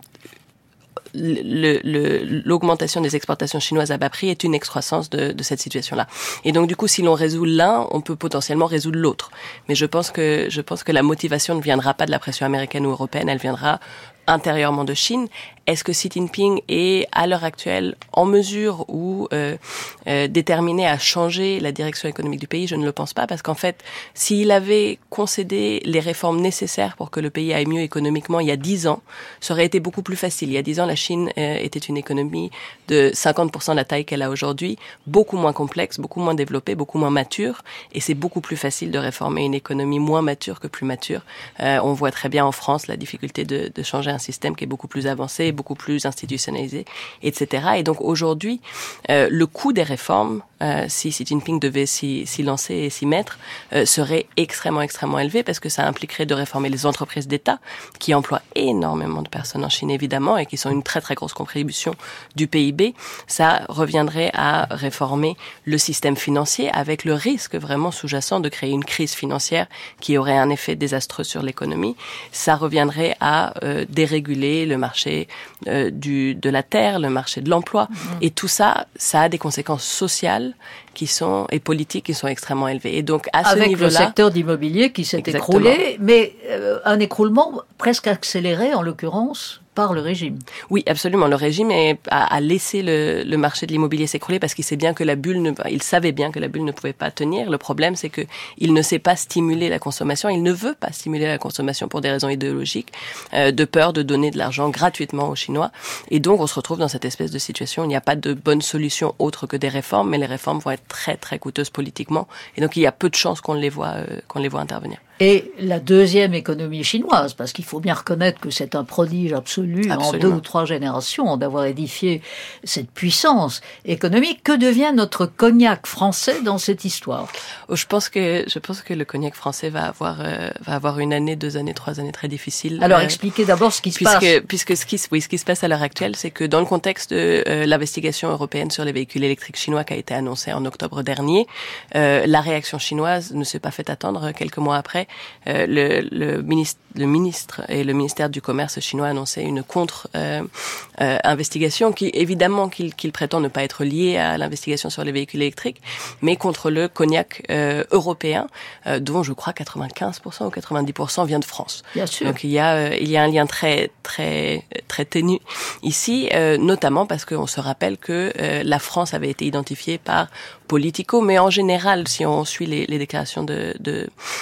Le, le, l'augmentation des exportations chinoises à bas prix est une excroissance de, de cette situation-là. Et donc, du coup, si l'on résout l'un, on peut potentiellement résoudre l'autre. Mais je pense que, je pense que la motivation ne viendra pas de la pression américaine ou européenne, elle viendra intérieurement de Chine. Est-ce que Xi Jinping est, à l'heure actuelle, en mesure ou euh, euh, déterminé à changer la direction économique du pays? Je ne le pense pas, parce qu'en fait, s'il avait concédé les réformes nécessaires pour que le pays aille mieux économiquement il y a dix ans, ça aurait été beaucoup plus facile. Il y a dix ans, la Chine euh, était une économie de cinquante pour cent de la taille qu'elle a aujourd'hui, beaucoup moins complexe, beaucoup moins développée, beaucoup moins mature, et c'est beaucoup plus facile de réformer une économie moins mature que plus mature. Euh, on voit très bien en France la difficulté de, de changer un système qui est beaucoup plus avancé, beaucoup plus institutionnalisé, et cetera. Et donc aujourd'hui, euh, le coût des réformes, euh, si Xi Jinping devait s'y, s'y lancer et s'y mettre, euh, serait extrêmement, extrêmement élevé, parce que ça impliquerait de réformer les entreprises d'État, qui emploient énormément de personnes en Chine, évidemment, et qui sont une très, très grosse contribution du P I B. Ça reviendrait à réformer le système financier, avec le risque vraiment sous-jacent de créer une crise financière qui aurait un effet désastreux sur l'économie. Ça reviendrait à euh, déréguler le marché euh, du, de la terre, le marché de l'emploi. Mmh. Et tout ça, ça a des conséquences sociales qui sont, et politiques qui sont extrêmement élevées. Et donc, à ce Avec niveau-là... le secteur d'immobilier qui s'est Exactement. écroulé, mais euh, un écroulement presque accéléré, en l'occurrence, par le régime. Oui, absolument. Le régime est, a, a laissé le, le marché de l'immobilier s'écrouler parce qu'il sait bien que la bulle ne, il savait bien que la bulle ne pouvait pas tenir. Le problème, c'est que il ne sait pas stimuler la consommation. Il ne veut pas stimuler la consommation pour des raisons idéologiques, euh, de peur de donner de l'argent gratuitement aux Chinois. Et donc, on se retrouve dans cette espèce de situation. Il n'y a pas de bonne solution autre que des réformes, mais les réformes vont être très, très coûteuses politiquement. Et donc, il y a peu de chances qu'on les voit, euh, qu'on les voit intervenir. Et la deuxième économie chinoise, parce qu'il faut bien reconnaître que c'est un prodige absolu Absolument. En deux ou trois générations d'avoir édifié cette puissance économique. Que devient notre cognac français dans cette histoire? Je pense que je pense que le cognac français va avoir euh, va avoir une année, deux années, trois années très difficiles. Alors euh, expliquez d'abord ce qui se puisque, passe. Puisque ce qui oui ce qui se passe à l'heure actuelle, c'est que dans le contexte de euh, l'investigation européenne sur les véhicules électriques chinois qui a été annoncée en octobre dernier, euh, la réaction chinoise ne s'est pas fait attendre. Quelques mois après, euh, le, le ministre le ministre et le ministère du commerce chinois a annoncé une contre euh, euh, investigation qui évidemment qu'il, qu'il prétend ne pas être liée à l'investigation sur les véhicules électriques, mais contre le cognac euh, européen, euh, dont je crois quatre-vingt-quinze pour cent ou quatre-vingt-dix pour cent vient de France. Bien sûr. Donc il y a euh, il y a un lien très très très ténu ici, euh, notamment parce qu'on se rappelle que euh, la France avait été identifiée par Politico, mais en général, si on suit les, les déclarations de, de euh, Bruno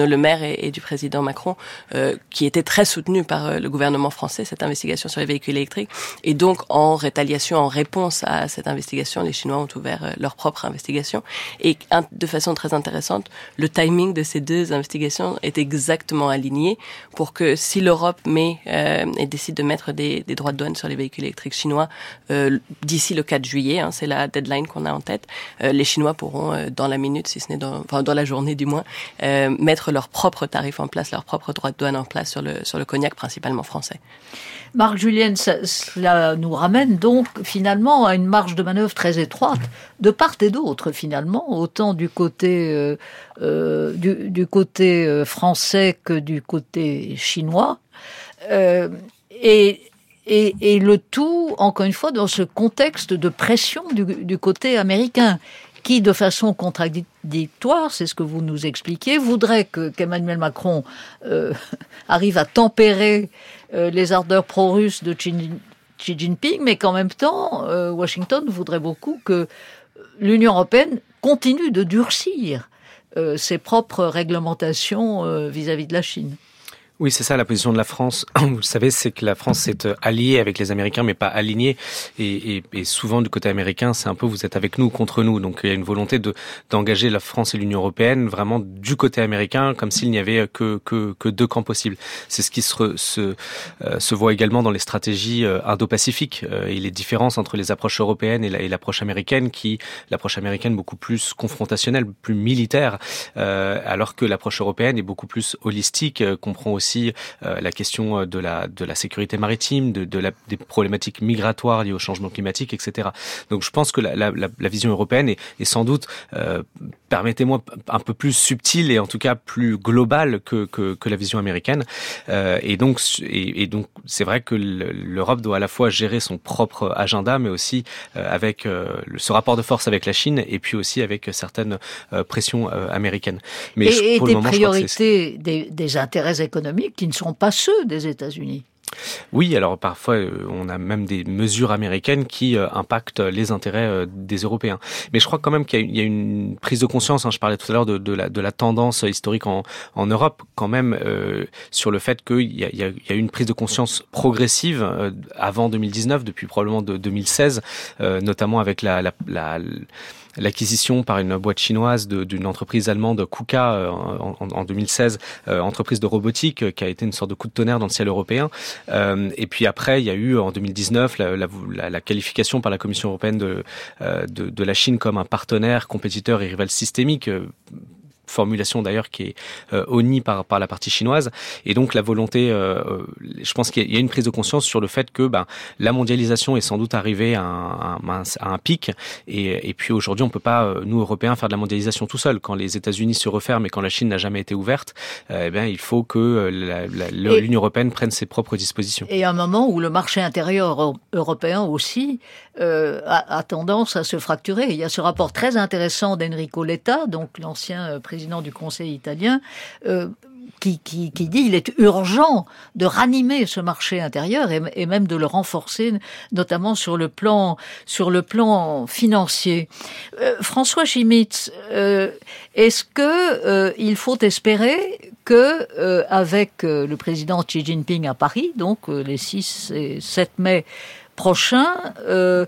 Bruno Le Maire et, et du président Macron, euh, qui était très soutenu par euh, le gouvernement français, cette investigation sur les véhicules électriques. Et donc, en rétaliation, en réponse à cette investigation, les Chinois ont ouvert euh, leur propre investigation. Et un, de façon très intéressante, le timing de ces deux investigations est exactement aligné pour que si l'Europe met euh, et décide de mettre des, des droits de douane sur les véhicules électriques chinois euh, d'ici le quatre juillet, hein, c'est la deadline qu'on a en tête, euh, les Chinois pourront, euh, dans la minute, si ce n'est dans, enfin, dans la journée du moins, euh, mettre leurs propres tarifs en place, leurs propres droits de douane en place sur le, sur le cognac, principalement français. Marc Julien, ça, cela nous ramène donc finalement à une marge de manœuvre très étroite, de part et d'autre finalement, autant du côté, euh, euh, du, du côté euh, français que du côté chinois. Euh, et, et, et le tout, encore une fois, dans ce contexte de pression du, du côté américain, qui, de façon contradictoire, c'est ce que vous nous expliquez, voudrait que, qu'Emmanuel Macron euh, arrive à tempérer euh, les ardeurs pro-russes de Xi, Xi Jinping, mais qu'en même temps, euh, Washington voudrait beaucoup que l'Union européenne continue de durcir euh, ses propres réglementations euh, vis-à-vis de la Chine. Oui, c'est ça la position de la France. Vous le savez, c'est que la France s'est alliée avec les Américains, mais pas alignée. Et, et, et souvent, du côté américain, c'est un peu vous êtes avec nous ou contre nous. Donc, il y a une volonté de d'engager la France et l'Union européenne vraiment du côté américain, comme s'il n'y avait que que, que deux camps possibles. C'est ce qui se se, euh, se voit également dans les stratégies euh, indo-pacifiques euh, et les différences entre les approches européennes et, la, et l'approche américaine, qui l'approche américaine beaucoup plus confrontationnelle, plus militaire, euh, alors que l'approche européenne est beaucoup plus holistique, euh, comprend aussi Euh, la question de la de la sécurité maritime, de, de la, des problématiques migratoires liées au changement climatique, et cetera. Donc je pense que la, la, la vision européenne est, est sans doute, euh, permettez-moi, un peu plus subtile et en tout cas plus globale que que, que la vision américaine. Euh, et donc et, et donc c'est vrai que l'Europe doit à la fois gérer son propre agenda, mais aussi euh, avec euh, ce rapport de force avec la Chine et puis aussi avec certaines euh, pressions euh, américaines. Mais et, je, et pour des le moment, priorités, des, des intérêts économiques qui ne sont pas ceux des États-Unis. Oui, alors parfois euh, on a même des mesures américaines qui euh, impactent les intérêts euh, des Européens. Mais je crois quand même qu'il y a, il y a une prise de conscience. Hein, je parlais tout à l'heure de, de, la, de la tendance historique en, en Europe, quand même, euh, sur le fait qu'il y a, il y a, il y a une prise de conscience progressive euh, avant deux mille dix-neuf, depuis probablement de deux mille seize, euh, notamment avec la, la, la, la l'acquisition par une boîte chinoise de, d'une entreprise allemande, KUKA, euh, en, en deux mille seize, euh, entreprise de robotique, euh, qui a été une sorte de coup de tonnerre dans le ciel européen. Euh, et puis après, il y a eu en deux mille dix-neuf la, la, la, la qualification par la Commission européenne de, euh, de, de la Chine comme un partenaire, compétiteur et rival systémique. Euh, formulation d'ailleurs qui est euh, honnie par par la partie chinoise, et donc la volonté, euh, je pense qu'il y a une prise de conscience sur le fait que ben la mondialisation est sans doute arrivée à un, à un, à un pic, et, et puis aujourd'hui on peut pas, nous Européens, faire de la mondialisation tout seul. Quand les États-Unis se referment et quand la Chine n'a jamais été ouverte, euh, eh bien il faut que la, la, l'Union européenne prenne ses propres dispositions. Et à un moment où le marché intérieur européen aussi euh, a, a tendance à se fracturer. Il y a ce rapport très intéressant d'Enrico Letta, donc l'ancien président du Conseil italien, euh, qui, qui, qui dit qu'il est urgent de ranimer ce marché intérieur et, et même de le renforcer, notamment sur le plan, sur le plan financier. Euh, François Chimitz, euh, est-ce que euh, il faut espérer que, euh, avec euh, le président Xi Jinping à Paris, donc euh, les six et sept mai prochains, euh,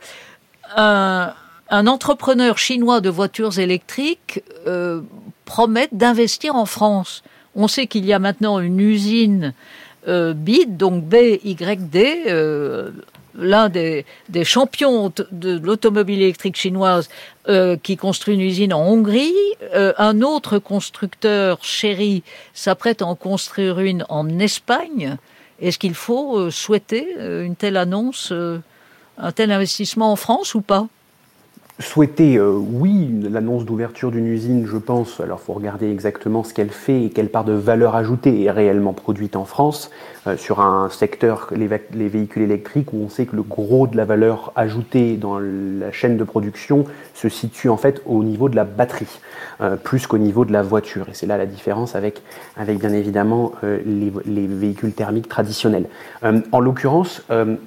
un Un entrepreneur chinois de voitures électriques euh, promet d'investir en France. On sait qu'il y a maintenant une usine euh, B Y D, donc B Y D, euh, l'un des, des champions de l'automobile électrique chinoise, euh, qui construit une usine en Hongrie. Euh, un autre constructeur, Chery, s'apprête à en construire une en Espagne. Est-ce qu'il faut euh, souhaiter euh, une telle annonce, euh, un tel investissement en France ou pas ? Souhaiter, euh, oui, l'annonce d'ouverture d'une usine, je pense. Alors, il faut regarder exactement ce qu'elle fait et quelle part de valeur ajoutée est réellement produite en France, euh, sur un secteur, les, les véhicules électriques, où on sait que le gros de la valeur ajoutée dans la chaîne de production se situe en fait au niveau de la batterie, euh, plus qu'au niveau de la voiture. Et c'est là la différence avec, avec bien évidemment, euh, les, les véhicules thermiques traditionnels. Euh, en l'occurrence, euh,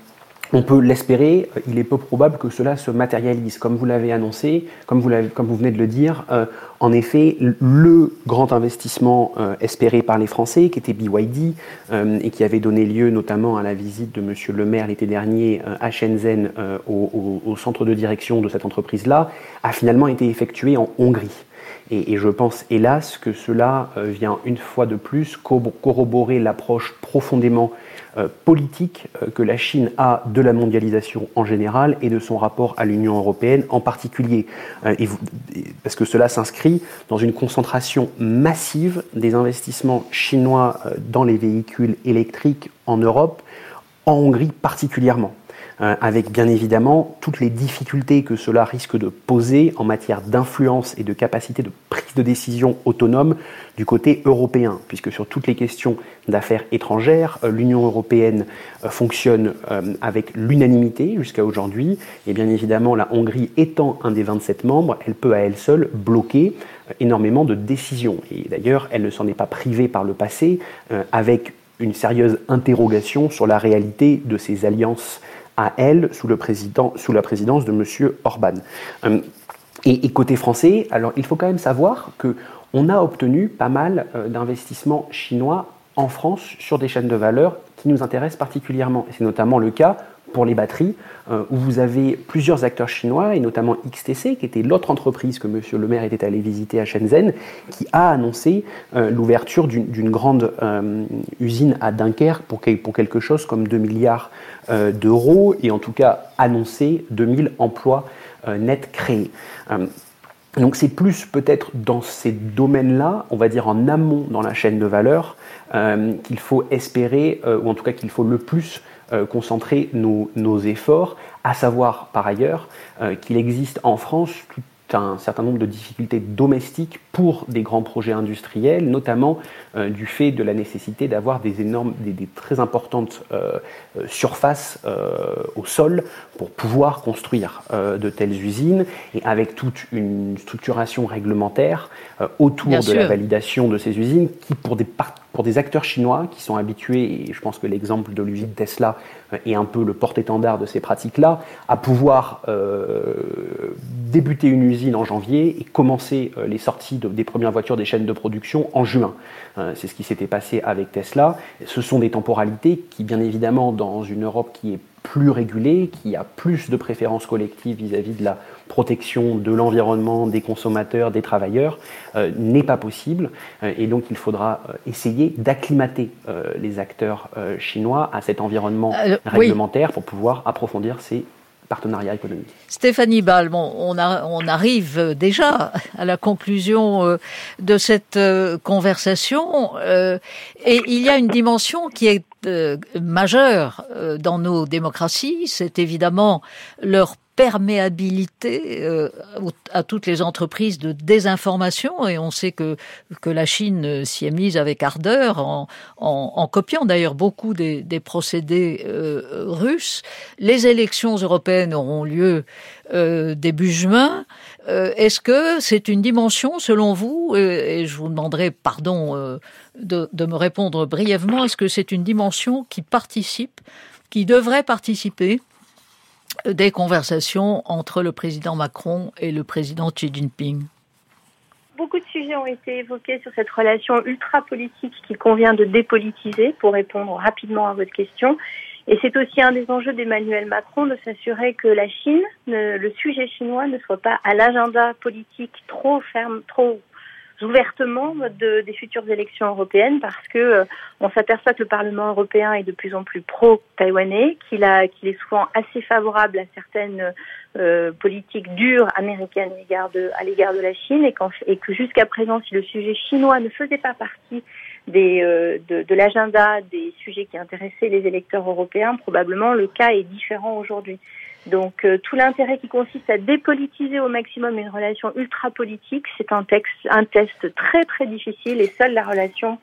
on peut l'espérer, il est peu probable que cela se matérialise. Comme vous l'avez annoncé, comme vous, l'avez, comme vous venez de le dire, euh, en effet, le grand investissement euh, espéré par les Français, qui était B Y D, euh, et qui avait donné lieu notamment à la visite de M. Le Maire l'été dernier euh, à Shenzhen, euh, au, au, au centre de direction de cette entreprise-là, a finalement été effectué en Hongrie. Et, et je pense, hélas, que cela euh, vient une fois de plus corroborer l'approche profondément euh, politique euh, que la Chine a de la mondialisation en général et de son rapport à l'Union européenne en particulier. Euh, et vous, et, parce que cela s'inscrit dans une concentration massive des investissements chinois euh, dans les véhicules électriques en Europe, en Hongrie particulièrement. Euh, avec bien évidemment toutes les difficultés que cela risque de poser en matière d'influence et de capacité de prise de décision autonome du côté européen, puisque sur toutes les questions d'affaires étrangères, euh, l'Union européenne euh, fonctionne euh, avec l'unanimité jusqu'à aujourd'hui, et bien évidemment la Hongrie étant un des vingt-sept membres, elle peut à elle seule bloquer euh, énormément de décisions, et d'ailleurs elle ne s'en est pas privée par le passé, euh, avec une sérieuse interrogation sur la réalité de ces alliances à elle, sous, le président, sous la présidence de M. Orban. Euh, et, et côté français, alors il faut quand même savoir qu'on a obtenu pas mal euh, d'investissements chinois en France sur des chaînes de valeur qui nous intéressent particulièrement. Et c'est notamment le cas pour les batteries, euh, où vous avez plusieurs acteurs chinois, et notamment X T C, qui était l'autre entreprise que M. Le Maire était allé visiter à Shenzhen, qui a annoncé euh, l'ouverture d'une, d'une grande euh, usine à Dunkerque pour, pour quelque chose comme deux milliards euh, d'euros, et en tout cas annoncé deux mille emplois euh, nets créés. Euh, Donc c'est plus peut-être dans ces domaines-là, on va dire en amont dans la chaîne de valeur, euh, qu'il faut espérer, euh, ou en tout cas qu'il faut le plus euh, concentrer nos, nos efforts, à savoir par ailleurs euh, qu'il existe en France tout un certain nombre de difficultés domestiques pour des grands projets industriels, notamment euh, du fait de la nécessité d'avoir des énormes, des, des très importantes euh, surfaces euh, au sol pour pouvoir construire euh, de telles usines, et avec toute une structuration réglementaire euh, autour Bien de sûr. la validation de ces usines, qui pour des part- pour des acteurs chinois qui sont habitués, et je pense que l'exemple de l'usine Tesla est un peu le porte-étendard de ces pratiques-là, à pouvoir euh, débuter une usine en janvier et commencer euh, les sorties de, des premières voitures des chaînes de production en juin. Euh, c'est ce qui s'était passé avec Tesla. Ce sont des temporalités qui, bien évidemment, dans une Europe qui est plus régulée, qui a plus de préférences collectives vis-à-vis de la protection de l'environnement, des consommateurs, des travailleurs, euh, n'est pas possible. Euh, et donc il faudra euh, essayer d'acclimater euh, les acteurs euh, chinois à cet environnement euh, réglementaire oui. pour pouvoir approfondir ces partenariats économiques. Stéphanie Ball, bon, on, a, on arrive déjà à la conclusion euh, de cette euh, conversation, euh, et il y a une dimension qui est euh, majeure euh, dans nos démocraties, c'est évidemment leur perméabilité euh, à toutes les entreprises de désinformation, et on sait que que la Chine s'y est mise avec ardeur en, en, en copiant d'ailleurs beaucoup des, des procédés euh, russes. Les élections européennes auront lieu euh, début juin. Euh, est-ce que c'est une dimension, selon vous, et, et je vous demanderai pardon euh, de, de me répondre brièvement, est-ce que c'est une dimension qui participe, qui devrait participer des conversations entre le président Macron et le président Xi Jinping? Beaucoup de sujets ont été évoqués sur cette relation ultra-politique qu'il convient de dépolitiser, pour répondre rapidement à votre question. Et c'est aussi un des enjeux d'Emmanuel Macron de s'assurer que la Chine, le sujet chinois, ne soit pas à l'agenda politique trop ferme, trop ouvertement de, des futures élections européennes, parce que euh, on s'aperçoit que le Parlement européen est de plus en plus pro-taïwanais, qu'il a, qu'il est souvent assez favorable à certaines euh, politiques dures américaines à l'égard de, à l'égard de la Chine, et, qu'en, et que jusqu'à présent, si le sujet chinois ne faisait pas partie des, euh, de, de l'agenda des sujets qui intéressaient les électeurs européens, probablement le cas est différent aujourd'hui. Donc euh, tout l'intérêt qui consiste à dépolitiser au maximum une relation ultra-politique, c'est un, texte, un test très très difficile, et seule la relation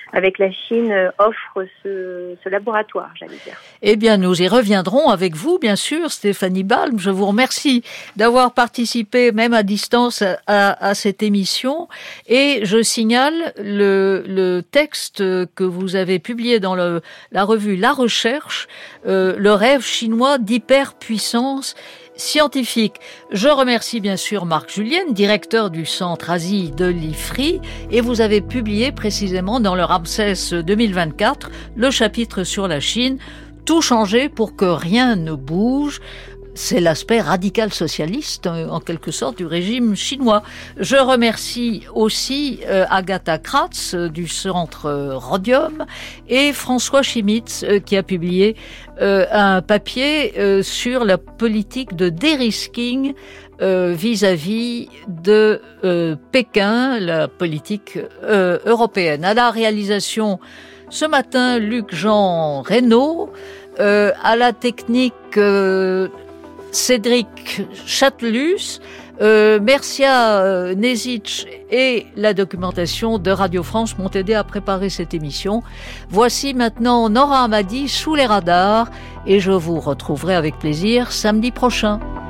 avec la Chine offre ce, ce laboratoire, j'allais dire. Eh bien, nous y reviendrons avec vous, bien sûr, Stéphanie Balm. Je vous remercie d'avoir participé, même à distance, à, à cette émission. Et je signale le, le texte que vous avez publié dans le, la revue La Recherche, euh, le rêve chinois d'hyperpuissance scientifique. Je remercie bien sûr Marc Julienne, directeur du Centre Asie de l'I F R I, et vous avez publié précisément dans le Ramsès deux mille vingt-quatre le chapitre sur la Chine, tout changer pour que rien ne bouge. C'est l'aspect radical socialiste, en quelque sorte, du régime chinois. Je remercie aussi euh, Agatha Kratz euh, du centre euh, Rhodium et François Chimitz euh, qui a publié euh, un papier euh, sur la politique de dérisking euh, vis-à-vis de euh, Pékin, la politique euh, européenne. À la réalisation, ce matin, Luc-Jean Reynaud, euh, à la technique... Euh, Cédric Chatelus, euh, Mercia euh, Nezic et la documentation de Radio France m'ont aidé à préparer cette émission. Voici maintenant Nora Hamadi sous les radars et je vous retrouverai avec plaisir samedi prochain.